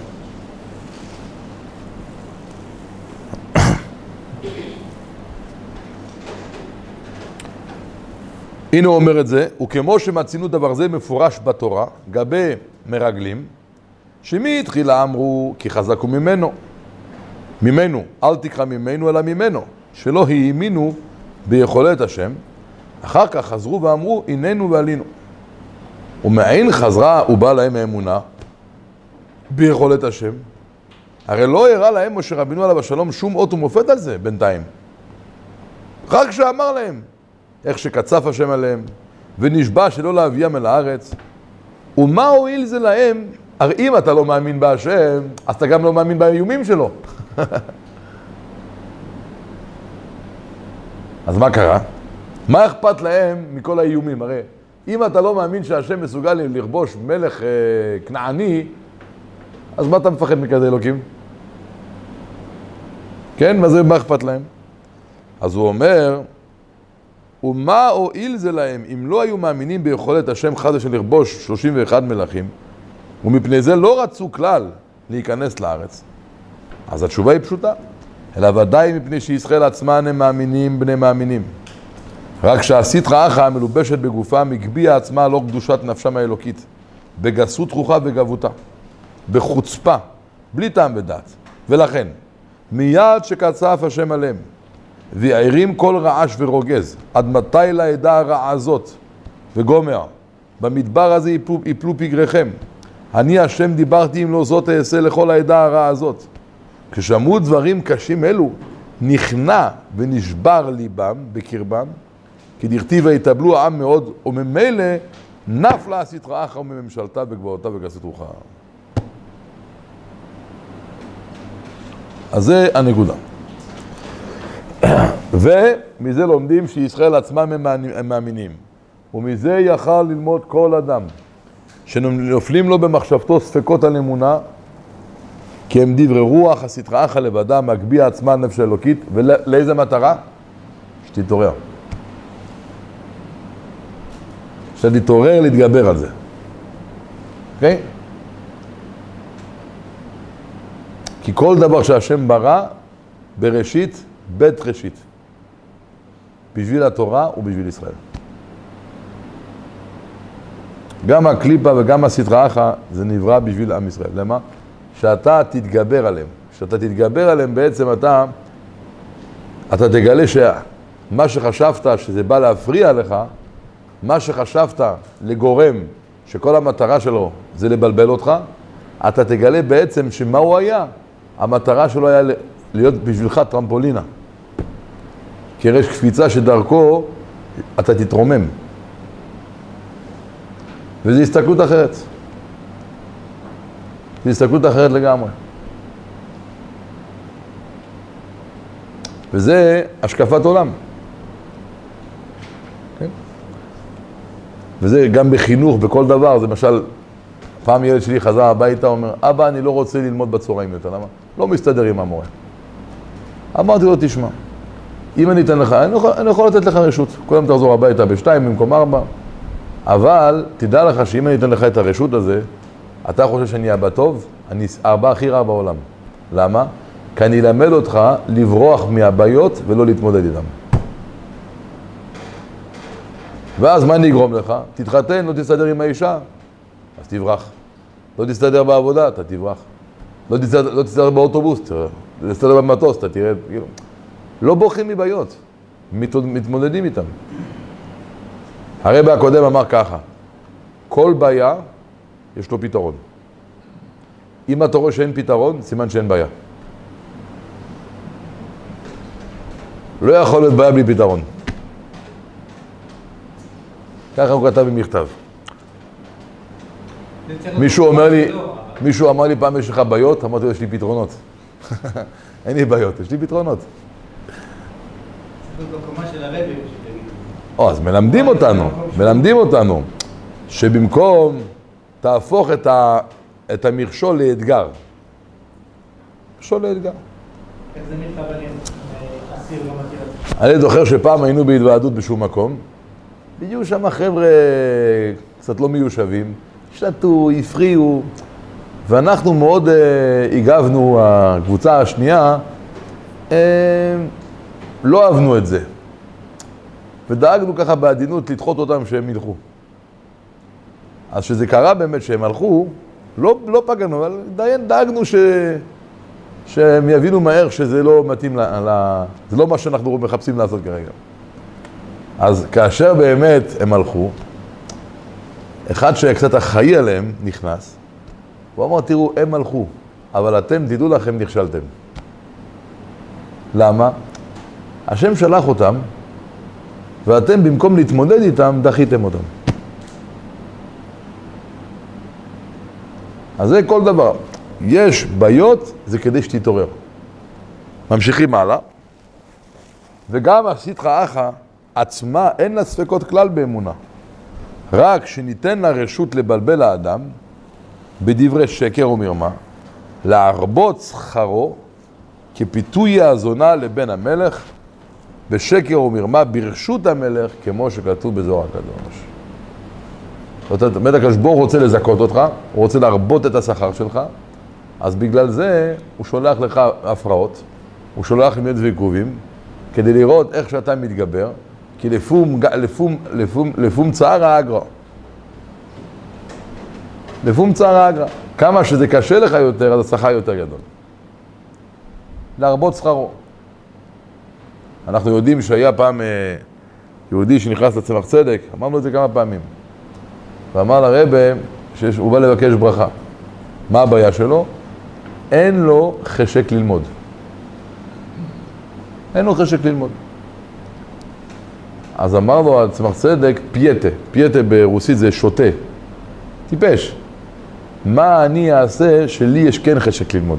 הנה הוא אומר את זה, וכמו שמצינו דבר זה מפורש בתורה, גבי מרגלים, שמי התחילה אמרו כי חזקו ממנו, אל תקרא ממנו אלא ממנו, שלא האמינו ביכולת השם, אחר כך חזרו ואמרו הננו ועלינו. ומעין חזרה ובא להם האמונה ביכולת השם, הרי לא הראה להם משה רבינו עליו השלום שום אות ומופת על זה בינתיים. רק שאמר להם איך שקצף השם עליהם ונשבע שלא להביאם אל הארץ, ומה הועיל זה להם? הרי אם אתה לא מאמין בהשם, אז אתה גם לא מאמין באיומים שלו. אז מה קרה? מה אכפת להם מכל האיומים? הרי אם אתה לא מאמין שהשם מסוגל לכבוש מלך כנעני, אז מה אתה מפחד מכזה אלוקים? כן? מה אכפת להם? אז הוא אומר, ומה הועיל זה להם אם לא היו מאמינים ביכולת השם חד של לכבוש 31 מלכים, ומפני זה לא רצו כלל להיכנס לארץ? אז התשובה היא פשוטה, אלא ודאי מפני שישראל עצמן הם מאמינים בני מאמינים. רק שהסטרא אחרא המלובשת בגופה מגביה עצמה לא קדושת נפשם האלוקית, בגסות רוחה וגבותה, בחוצפה, בלי טעם ודעת. ולכן, מיד שקצף השם עליהם, ויעירים כל רעש ורוגז, עד מתי לעדה הרעה הזאת, וגומר, במדבר הזה יפלו פגריכם, אני השם דיברתי אם לא זאת אעשה לכל העדה הרעה הזאת. כששמעו דברים קשים אלו, נכנע ונשבר ליבם בקרבם, כי דכתיב ויתאבלו העם מאוד, וממילא נפלה הסטרא אחרא מממשלתה בגבורתה וגסות רוחה. אז זה הנקודה. ומזה לומדים שישראל עצמם הם מאמינים. ומזה יכל ללמוד כל אדם שנופלים לו במחשבתו ספקות על אמונה, כי הם דברי רוח, הסטרא אחרא לבדה מגביה עצמה נפש אלוקית, ולאיזה מטרה? שתתעורר. שתתעורר להתגבר על זה. אוקיי? כי כל דבר שהשם ברא, בראשית, בית ראשית. בשביל התורה ובשביל ישראל. גם הקליפה וגם הסטרא אחא זה נברא בשביל עם ישראל. למה? שאתה תתגבר עליהם. שאתה תתגבר עליהם בעצם אתה תגלה שמה שחשבת שזה בא להפריע לך, מה שחשבת לגורם שכל המטרה שלו זה לבלבל אותך, אתה תגלה בעצם שמה הוא היה, המטרה שלו היה להיות בשבילך טרמפולינה. קרש קפיצה שדרכו אתה תתרומם. וזו הסתכלות אחרת. זו הסתכלות אחרת לגמרי. וזה השקפת עולם. כן? וזה גם בחינוך, בכל דבר. זה למשל, פעם ילד שלי חזר הביתה, אומר, אבא, אני לא רוצה ללמוד בצהריים יותר. למה? לא מסתדר עם המורה. אמרתי לו, תשמע, אם אני אתן לך, אני יכול לתת לך רשות. קודם תחזור הביתה בשתיים במקום 4, אבל תדע לך שאם אני אתן לך את הרשות הזה, אתה חושב שאני אבא טוב? אני אבא הכי רע בעולם. למה? כי אני אלמד אותך לברוח מהבעיות ולא להתמודד איתם. ואז מה אני אגרום לך? תתחתן, לא תסתדר עם האישה, אז תברח. לא תסתדר בעבודה, אתה תברח. לא תסתדר באוטובוס, תסתדר במטוס, אתה תראה, כאילו. לא בורחים מבעיות, מתמודדים איתם. הרבי הקודם אמר ככה, כל בעיה יש לו פתרון. אם אתה רואה שאין פתרון, סימן שאין בעיה. לא יכול להיות בעיה בלי פתרון. ככה הוא כתב במכתב. מישהו אמר לי פעם יש לך בעיות, אמרתי לו יש לי פתרונות. אין לי בעיות, יש לי פתרונות. בקומה של הרבי, אז מלמדים אותנו שבמקום תהפוך את המכשול לאתגר. מכשול לאתגר. איך זה מתכוונים? אסיר לא מכיר. אני זוכר שפעם היינו בהתוועדות בשום מקום, בדיוק שם חבר'ה קצת לא מיושבים, שתו, הפריעו, ואנחנו מאוד הגבנו, הקבוצה השנייה, לא אהבנו את זה. ודאגנו ככה בעדינות לדחות אותם שהם ילכו. אז שזה קרה באמת שהם הלכו, לא פגענו, אבל דאגנו שהם יבינו מהר שזה לא מתאים זה לא מה שאנחנו מחפשים לעשות כרגע. אז כאשר באמת הם הלכו, אחד שקצת אחראי עליהם נכנס, הוא אמר, תראו, הם הלכו, אבל אתם תדעו לכם נכשלתם. למה? השם שלח אותם, ואתם במקום להתמודד איתם, דחיתם אותם. אז זה כל דבר. יש בעיות, זה כדי שתתעורר. ממשיכים הלאה. וגם הסטרא אחא עצמה, אין לה ספקות כלל באמונה. רק שניתן לה רשות לבלבל האדם, בדברי שקר ומרמה, להרבות שכרו, כפיתוי הזונה לבן המלך, בשקר ומרמה ברשות המלך, כמו שכתוב בזוהר הקדוש. זאת אומרת, הקדוש ברוך הוא רוצה לזכות אותך, הוא רוצה להרבות את השכר שלך, אז בגלל זה הוא שולח לך הפרעות, הוא שולח עם יד ועיכובים, כדי לראות איך שאתה מתגבר, כי לפום צער האגרא. לפום צער האגרא. כמה שזה קשה לך יותר, אז השכר יותר גדול. להרבות שכרו. אנחנו יודעים שהיה פעם יהודי שנכנס לצמח צדק, אמרנו את זה כמה פעמים. ואמר לרבי שהוא בא לבקש ברכה. מה הבעיה שלו? אין לו חשק ללמוד. אין לו חשק ללמוד. אז אמר לו על צמח צדק, פייטה. פייטה ברוסית זה שוטה. טיפש. מה אני אעשה שלי יש כן חשק ללמוד?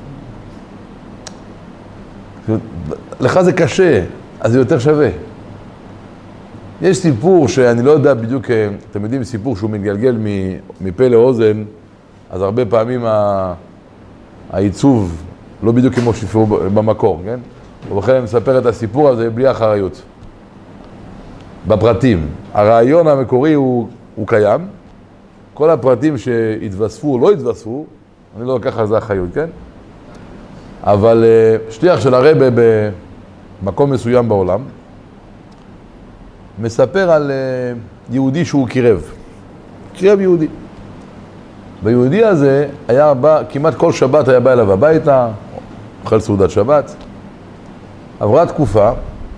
לך זה קשה, אז זה יותר שווה. יש סיפור שאני לא יודע בדיוק, אתם יודעים, סיפור שהוא מתגלגל מפה לאוזן, אז הרבה פעמים העיצוב לא בדיוק כמו שיפור במקור, כן? ובכן אני מספר את הסיפור הזה בלי אחריות. בפרטים. הרעיון המקורי הוא קיים, כל הפרטים שהתווספו או לא התווספו, אני לא לוקח על זה אחריות, כן? אבל שליח של הרבי במקום מסוים בעולם, מספר על יהודי שהוא קירב. קחי רב יהודי. ביהודי הזה היה בא, כמעט כל שבת היה בא אליו הביתה, אוכל סעודת שבת. עברה תקופה,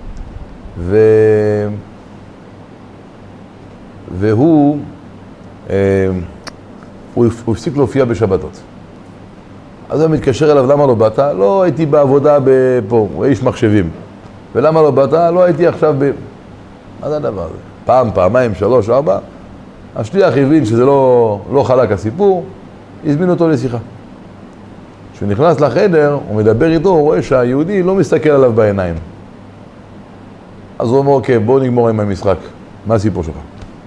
והוא הפסיק להופיע בשבתות. אז הוא מתקשר אליו, למה לא באת? לא הייתי בעבודה פה, הוא איש מחשבים. ולמה לא באת? לא הייתי עכשיו מה זה הדבר הזה? פעם, פעמיים, 3, 4. השליח הבין שזה לא חלק הסיפור, הזמין אותו לשיחה. כשהוא נכנס לחדר, הוא מדבר איתו, הוא רואה שהיהודי לא מסתכל עליו בעיניים. אז הוא אומר, אוקיי, בוא נגמור עם המשחק. מה הסיפור שלך?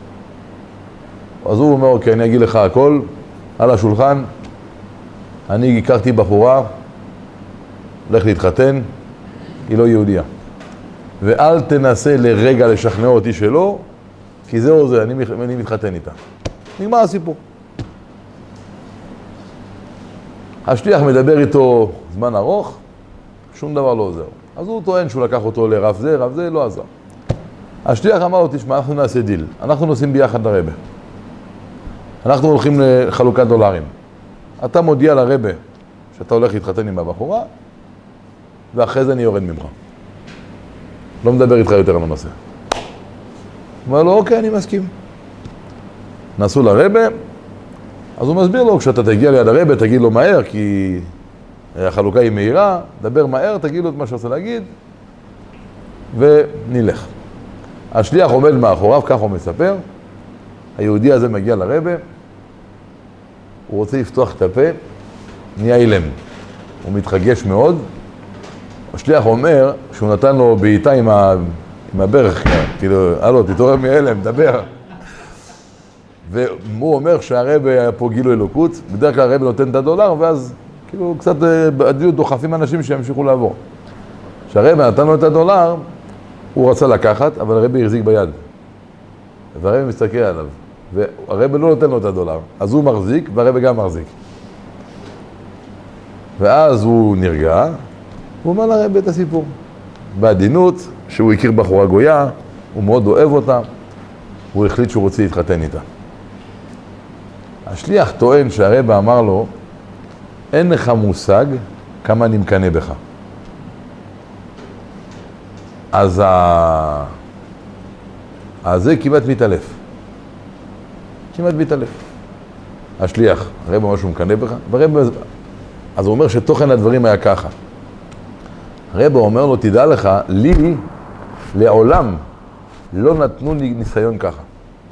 אז הוא אומר, אוקיי, אני אגיד לך הכל, על השולחן, אני הכרתי בחורה, הולך להתחתן, היא לא יהודייה. ואל תנסה לרגע לשכנע אותי שלא, כי זהו זה, אני מתחתן איתה. נגמר הסיפור. השליח מדבר איתו זמן ארוך, שום דבר לא עוזר. אז הוא טוען שהוא לקח אותו לרב זה לא עזר. השליח אמר לו, תשמע, אנחנו נעשה דיל. אנחנו נוסעים ביחד לרבא. אנחנו הולכים לחלוקת דולרים. אתה מודיע לרבא שאתה הולך להתחתן עם הבחורה, ואחרי זה אני יורד ממך. לא מדבר איתך יותר על הנושא. הוא אומר לו, אוקיי, אני מסכים. נסעו לרבא, אז הוא מסביר לו, כשאתה תגיע ליד הרבא, תגיד לו מהר, כי החלוקה היא מהירה, דבר מהר, תגיד לו את מה שרוצה להגיד, ונלך. השליח עומד מאחוריו, כך הוא מספר, היהודי הזה מגיע לרבא, הוא רוצה לפתוח את הפה, נהיה אילם. הוא מתחגש מאוד. השליח אומר שהוא נתן לו בעיטה עם הברך, כאילו, הלו, תתעורר מאלם, דבר. והוא אומר שהרבא היה פה גילו אלוקות, בדרך כלל הרבא נותן את הדולר, ואז כאילו קצת עדיו דוחפים אנשים שימשיכו לעבור. כשהרבא נתן לו את הדולר, הוא רצה לקחת, אבל הרבא החזיק ביד. והרבא מסתכל עליו, והרבא לא נותן לו את הדולר, אז הוא מחזיק, והרבא גם מחזיק. ואז הוא נרגע, הוא אומר לרבא את הסיפור. בעדינות, שהוא הכיר בחורה גויה, הוא מאוד אוהב אותה, הוא החליט שהוא רוצה להתחתן איתה. השליח טוען שהרבא אמר לו, אין לך מושג כמה אני מקנא בך. אז זה כמעט מתעלף. כמעט מתעלף. השליח, הרבא אמר שהוא מקנא בך, אז הוא אומר שתוכן הדברים היה ככה. הרבא אומר לו, תדע לך, לי לעולם לא נתנו לי ניסיון ככה.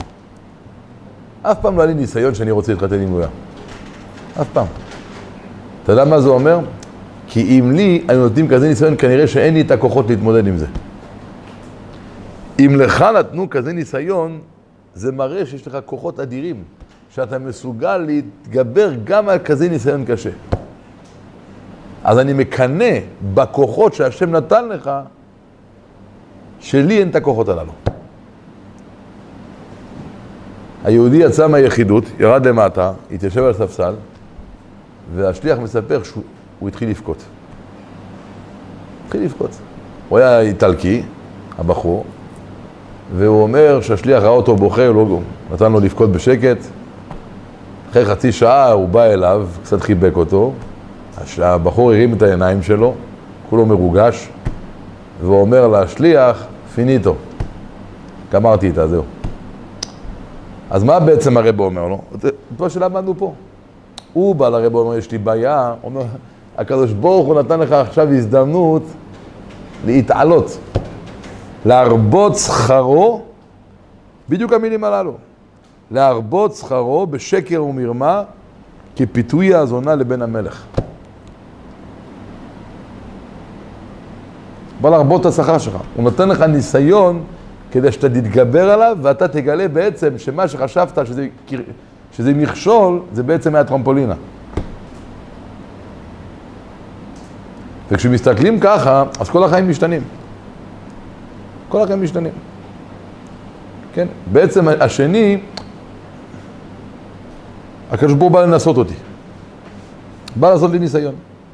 אף פעם לא היה לי ניסיון שאני רוצה להתחתן עם גויה. אף פעם. אתה יודע מה זה אומר? כי אם לי היו נותנים כזה ניסיון, כנראה שאין לי את הכוחות להתמודד עם זה. אם לך נתנו כזה ניסיון, זה מראה שיש לך כוחות אדירים, שאתה מסוגל להתגבר גם על כזה ניסיון קשה. אז אני מקנא בכוחות שהשם נתן לך, שלי אין את הכוחות הללו. היהודי יצא מהיחידות, ירד למטה, התיישב על ספסל, והשליח מספר שהוא התחיל לבכות. התחיל לבכות. הוא היה איטלקי, הבחור, והוא אומר שהשליח ראה אותו בוכה, הוא נתן לו לבכות בשקט. אחרי חצי שעה הוא בא אליו, קצת חיבק אותו, הבחור הרים את העיניים שלו, כולו מרוגש, והוא אומר לשליח, פיניטו, גמרתי איתה, זהו. אז מה בעצם הרבא אומר לו? את מה שלמדנו פה. הוא בא לרבא, אומר, יש לי בעיה, אומר, הקדוש ברוך הוא נתן לך עכשיו הזדמנות להתעלות, להרבות שכרו, בדיוק המילים הללו, להרבות שכרו בשקר ומרמה, כפיתוי הזונה לבן המלך. בא להרבות את השכר שלך. הוא נותן לך ניסיון כדי שאתה תתגבר עליו, ואתה תגלה בעצם שמה שחשבת שזה מכשול, זה בעצם היה טרמפולינה. וכשמסתכלים ככה, אז כל החיים משתנים. כל החיים משתנים. כן? בעצם השני, הקדוש ברוך הוא בא לנסות אותי. בא לעשות לי ניסיון.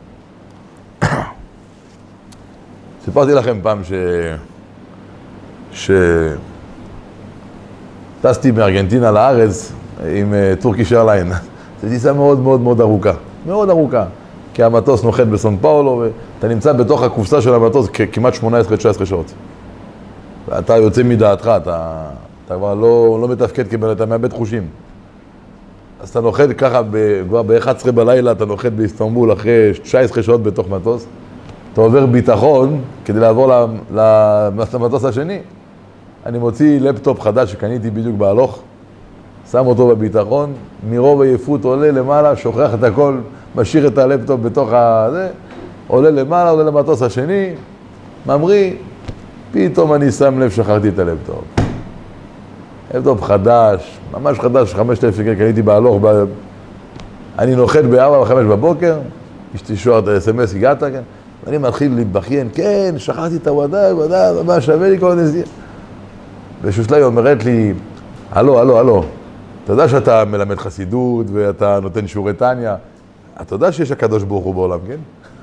סיפרתי לכם פעם טסתי מארגנטינה לארץ עם טורקיש איירליין. זו טיסה מאוד מאוד מאוד ארוכה. מאוד ארוכה. כי המטוס נוחת בסן פאולו, ואתה נמצא בתוך הקופסה של המטוס כמעט 18-19 שעות. ואתה יוצא מדעתך, אתה כבר לא מתפקד כבן, אתה מאבד חושים. אז אתה נוחת ככה, כבר ב-11 בלילה אתה נוחת באיסטנבול אחרי 19 שעות בתוך מטוס. אתה עובר ביטחון כדי לעבור למטוס השני. אני מוציא לפטופ חדש שקניתי בדיוק בהלוך, שם אותו בביטחון, מרוב עייפות עולה למעלה, שוכח את הכל, משאיר את הלפטופ בתוך הזה, עולה למעלה, עולה למטוס השני, ממריא, פתאום אני שם לב, שכחתי את הלפטופ. לפטופ חדש, ממש חדש, 5,000 שקל, קניתי בהלוך, אני נוחת ב-4 ו-5 בבוקר, אשתי שוארת את ה-SMS, הגעת, כן? ואני מתחיל להתבכיין, כן, שכחתי את הוודאי, מה שווה לי כל נסיעה. ושושלי אומרת לי, הלו, אתה יודע שאתה מלמד חסידות ואתה נותן שיעורי טניה, אתה יודע שיש הקדוש ברוך הוא בעולם, כן?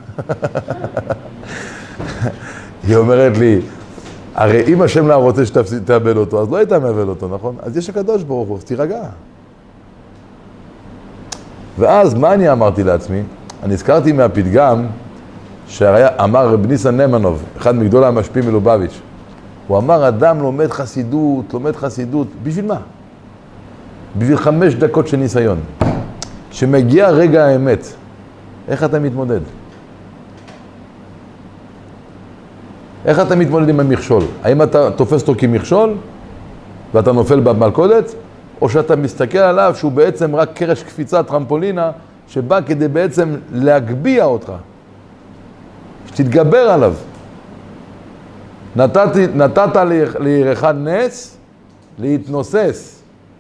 היא אומרת לי, הרי אם השם לא רוצה שתאבד אותו, אז לא היית מאבד אותו, נכון? אז יש הקדוש ברוך הוא, אז תירגע. ואז מה אני אמרתי לעצמי? אני הזכרתי מהפתגם שאמר רב ניסן נמנוב, אחד מגדול המשפיעים מלובביץ'. הוא אמר, אדם לומד חסידות, בשביל מה? בשביל 5 דקות של ניסיון. שמגיע רגע האמת, איך אתה מתמודד? איך אתה מתמודד עם המכשול? האם אתה תופס אותו כמכשול, ואתה נופל במלכודת, או שאתה מסתכל עליו שהוא בעצם רק קרש קפיצה טרמפולינה, שבא כדי בעצם להגביה אותך, שתתגבר עליו. נתת לירך נס להתנוסס.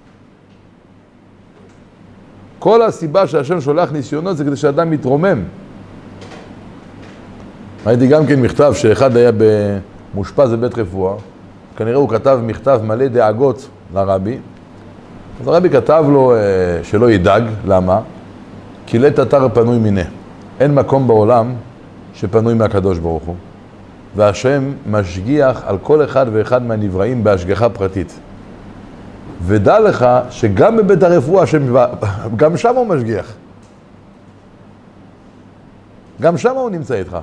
כל הסיבה שהשם שולח ניסיונות זה כדי שאדם מתרומם. ראיתי גם כן מכתב שאחד היה במושפז בבית רפואה, כנראה הוא כתב מכתב מלא דאגות לרבי, אז הרבי כתב לו שלא ידאג, למה? כי לית אתר פנוי מיניה. אין מקום בעולם שפנוי מהקדוש ברוך הוא. והשם משגיח על כל אחד ואחד מהנבראים בהשגחה פרטית. ודע לך שגם בבית הרפואה, גם שם הוא משגיח. גם שם הוא נמצא איתך.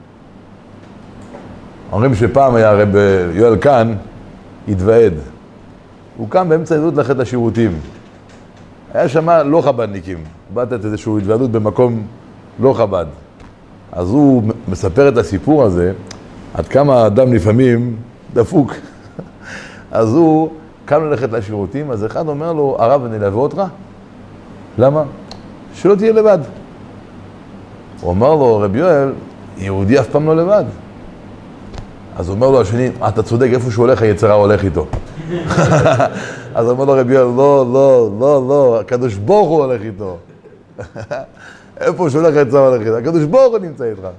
אומרים שפעם היה הרב יואל קאן, התוועד. הוא קם באמצע עדות ללכת לשירותים. היה שם לא חבדניקים. באת את איזושהי התוועדות במקום לא חבד. אז הוא מספר את הסיפור הזה, עד כמה האדם לפעמים דפוק. אז הוא קם ללכת לשירותים, אז אחד אומר לו, הרב, אני אלווה אותך? למה? שלא תהיה לבד. הוא אומר לו, רב יואל, יהודי אף פעם לא לבד. אז הוא אומר לו השני, אתה צודק, איפה שהוא הולך, היצרה הולך איתו. אז הוא אומר לו רב יואל, לא, הקדוש ברוך הוא הולך איתו. איפה שהוא הולך, היצרה הולך איתו. הקדוש ברוך הוא נמצא איתך.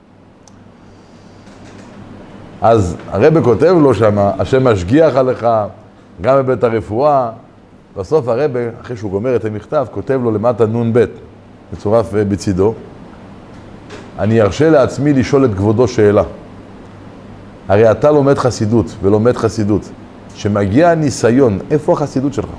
אז הרב כותב לו שמה, השם משגיח עליך, גם בבית הרפואה. בסוף הרב, אחרי שהוא גומר את המכתב, כותב לו למטה נון ב' מצורף בצידו, אני ארשה לעצמי לשאול את כבודו שאלה. הרי אתה לומד חסידות ולומד חסידות. שמגיע הניסיון, איפה החסידות שלך?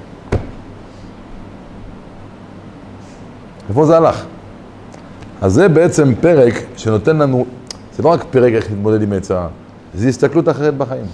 איפה זה הלך? אז זה בעצם פרק שנותן לנו, זה לא רק פרק איך להתמודד עם היצרה, זה הסתכלות אחרת בחיים.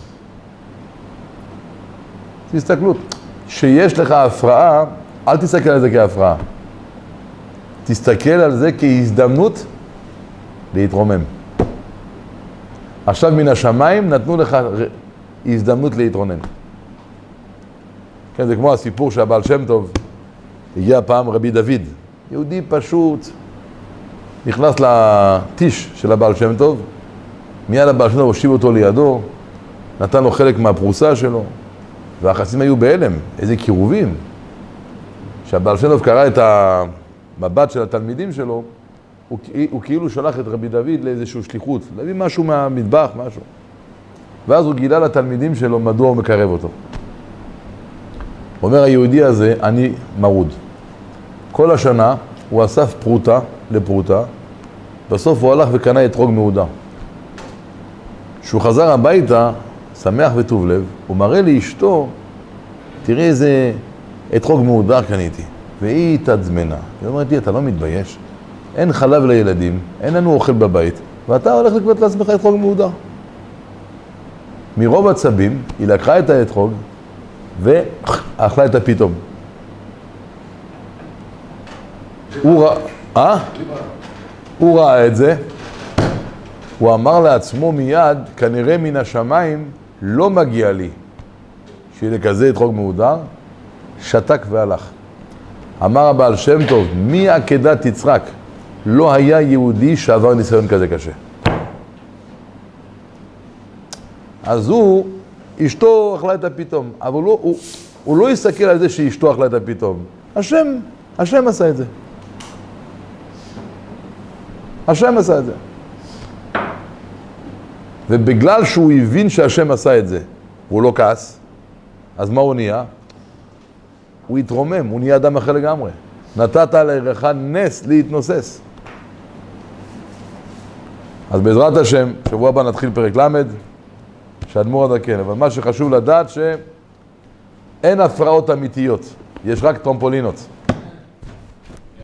זה הסתכלות. שיש לך הפרעה, אל תסתכל על זה כהפרעה. תסתכל על זה כהזדמנות להתרומם. עכשיו מן השמיים נתנו לך הזדמנות להתרונן. כן, זה כמו הסיפור שהבעל שם טוב, הגיע פעם רבי דוד, יהודי פשוט, נכנס לטיש של הבעל שם טוב, מיד הבעל שם טוב הושיב אותו לידו, נתן לו חלק מהפרוסה שלו, והחסידים היו בהלם, איזה קירובים. כשהבעל שם טוב קרא את המבט של התלמידים שלו, הוא כאילו שלח את רבי דוד לאיזשהו שליחות, להביא משהו מהמטבח, משהו. ואז הוא גילה לתלמידים שלו מדוע הוא מקרב אותו. הוא אומר, היהודי הזה, אני מרוד. כל השנה הוא אסף פרוטה לפרוטה, בסוף הוא הלך וקנה אתרוג מעודה. כשהוא חזר הביתה, שמח וטוב לב, הוא מראה לאשתו, תראי אתרוג מהודר קניתי. והיא התעצמנה. היא אומרת לי, אתה לא מתבייש? אין חלב לילדים, אין לנו אוכל בבית, ואתה הולך לקנות לעצמך אתרוג מהודר. מרוב עצבים, היא לקחה את האתרוג, ואכלה את הפתאום. הוא ראה את זה, הוא אמר לעצמו מיד, כנראה מן השמיים לא מגיע לי שיהיה לכזה אתרוג מהודר, שתק והלך. אמר הבעל שם טוב, מי עקדת תצחק? לא היה יהודי שעבר ניסיון כזה קשה. אז אשתו אכלה את הפתאום, אבל הוא לא יסתכל על זה שאשתו אכלה את הפתאום. השם עשה את זה. השם עשה את זה. ובגלל שהוא הבין שהשם עשה את זה, הוא לא כעס, אז מה הוא נהיה? הוא התרומם, הוא נהיה אדם אחר לגמרי. נתת לערך נס להתנוסס. אז בעזרת השם, שבוע הבא נתחיל פרק למד, שאדמו"ר הדקן, אבל מה שחשוב לדעת שאין הפרעות אמיתיות, יש רק טרמפולינות.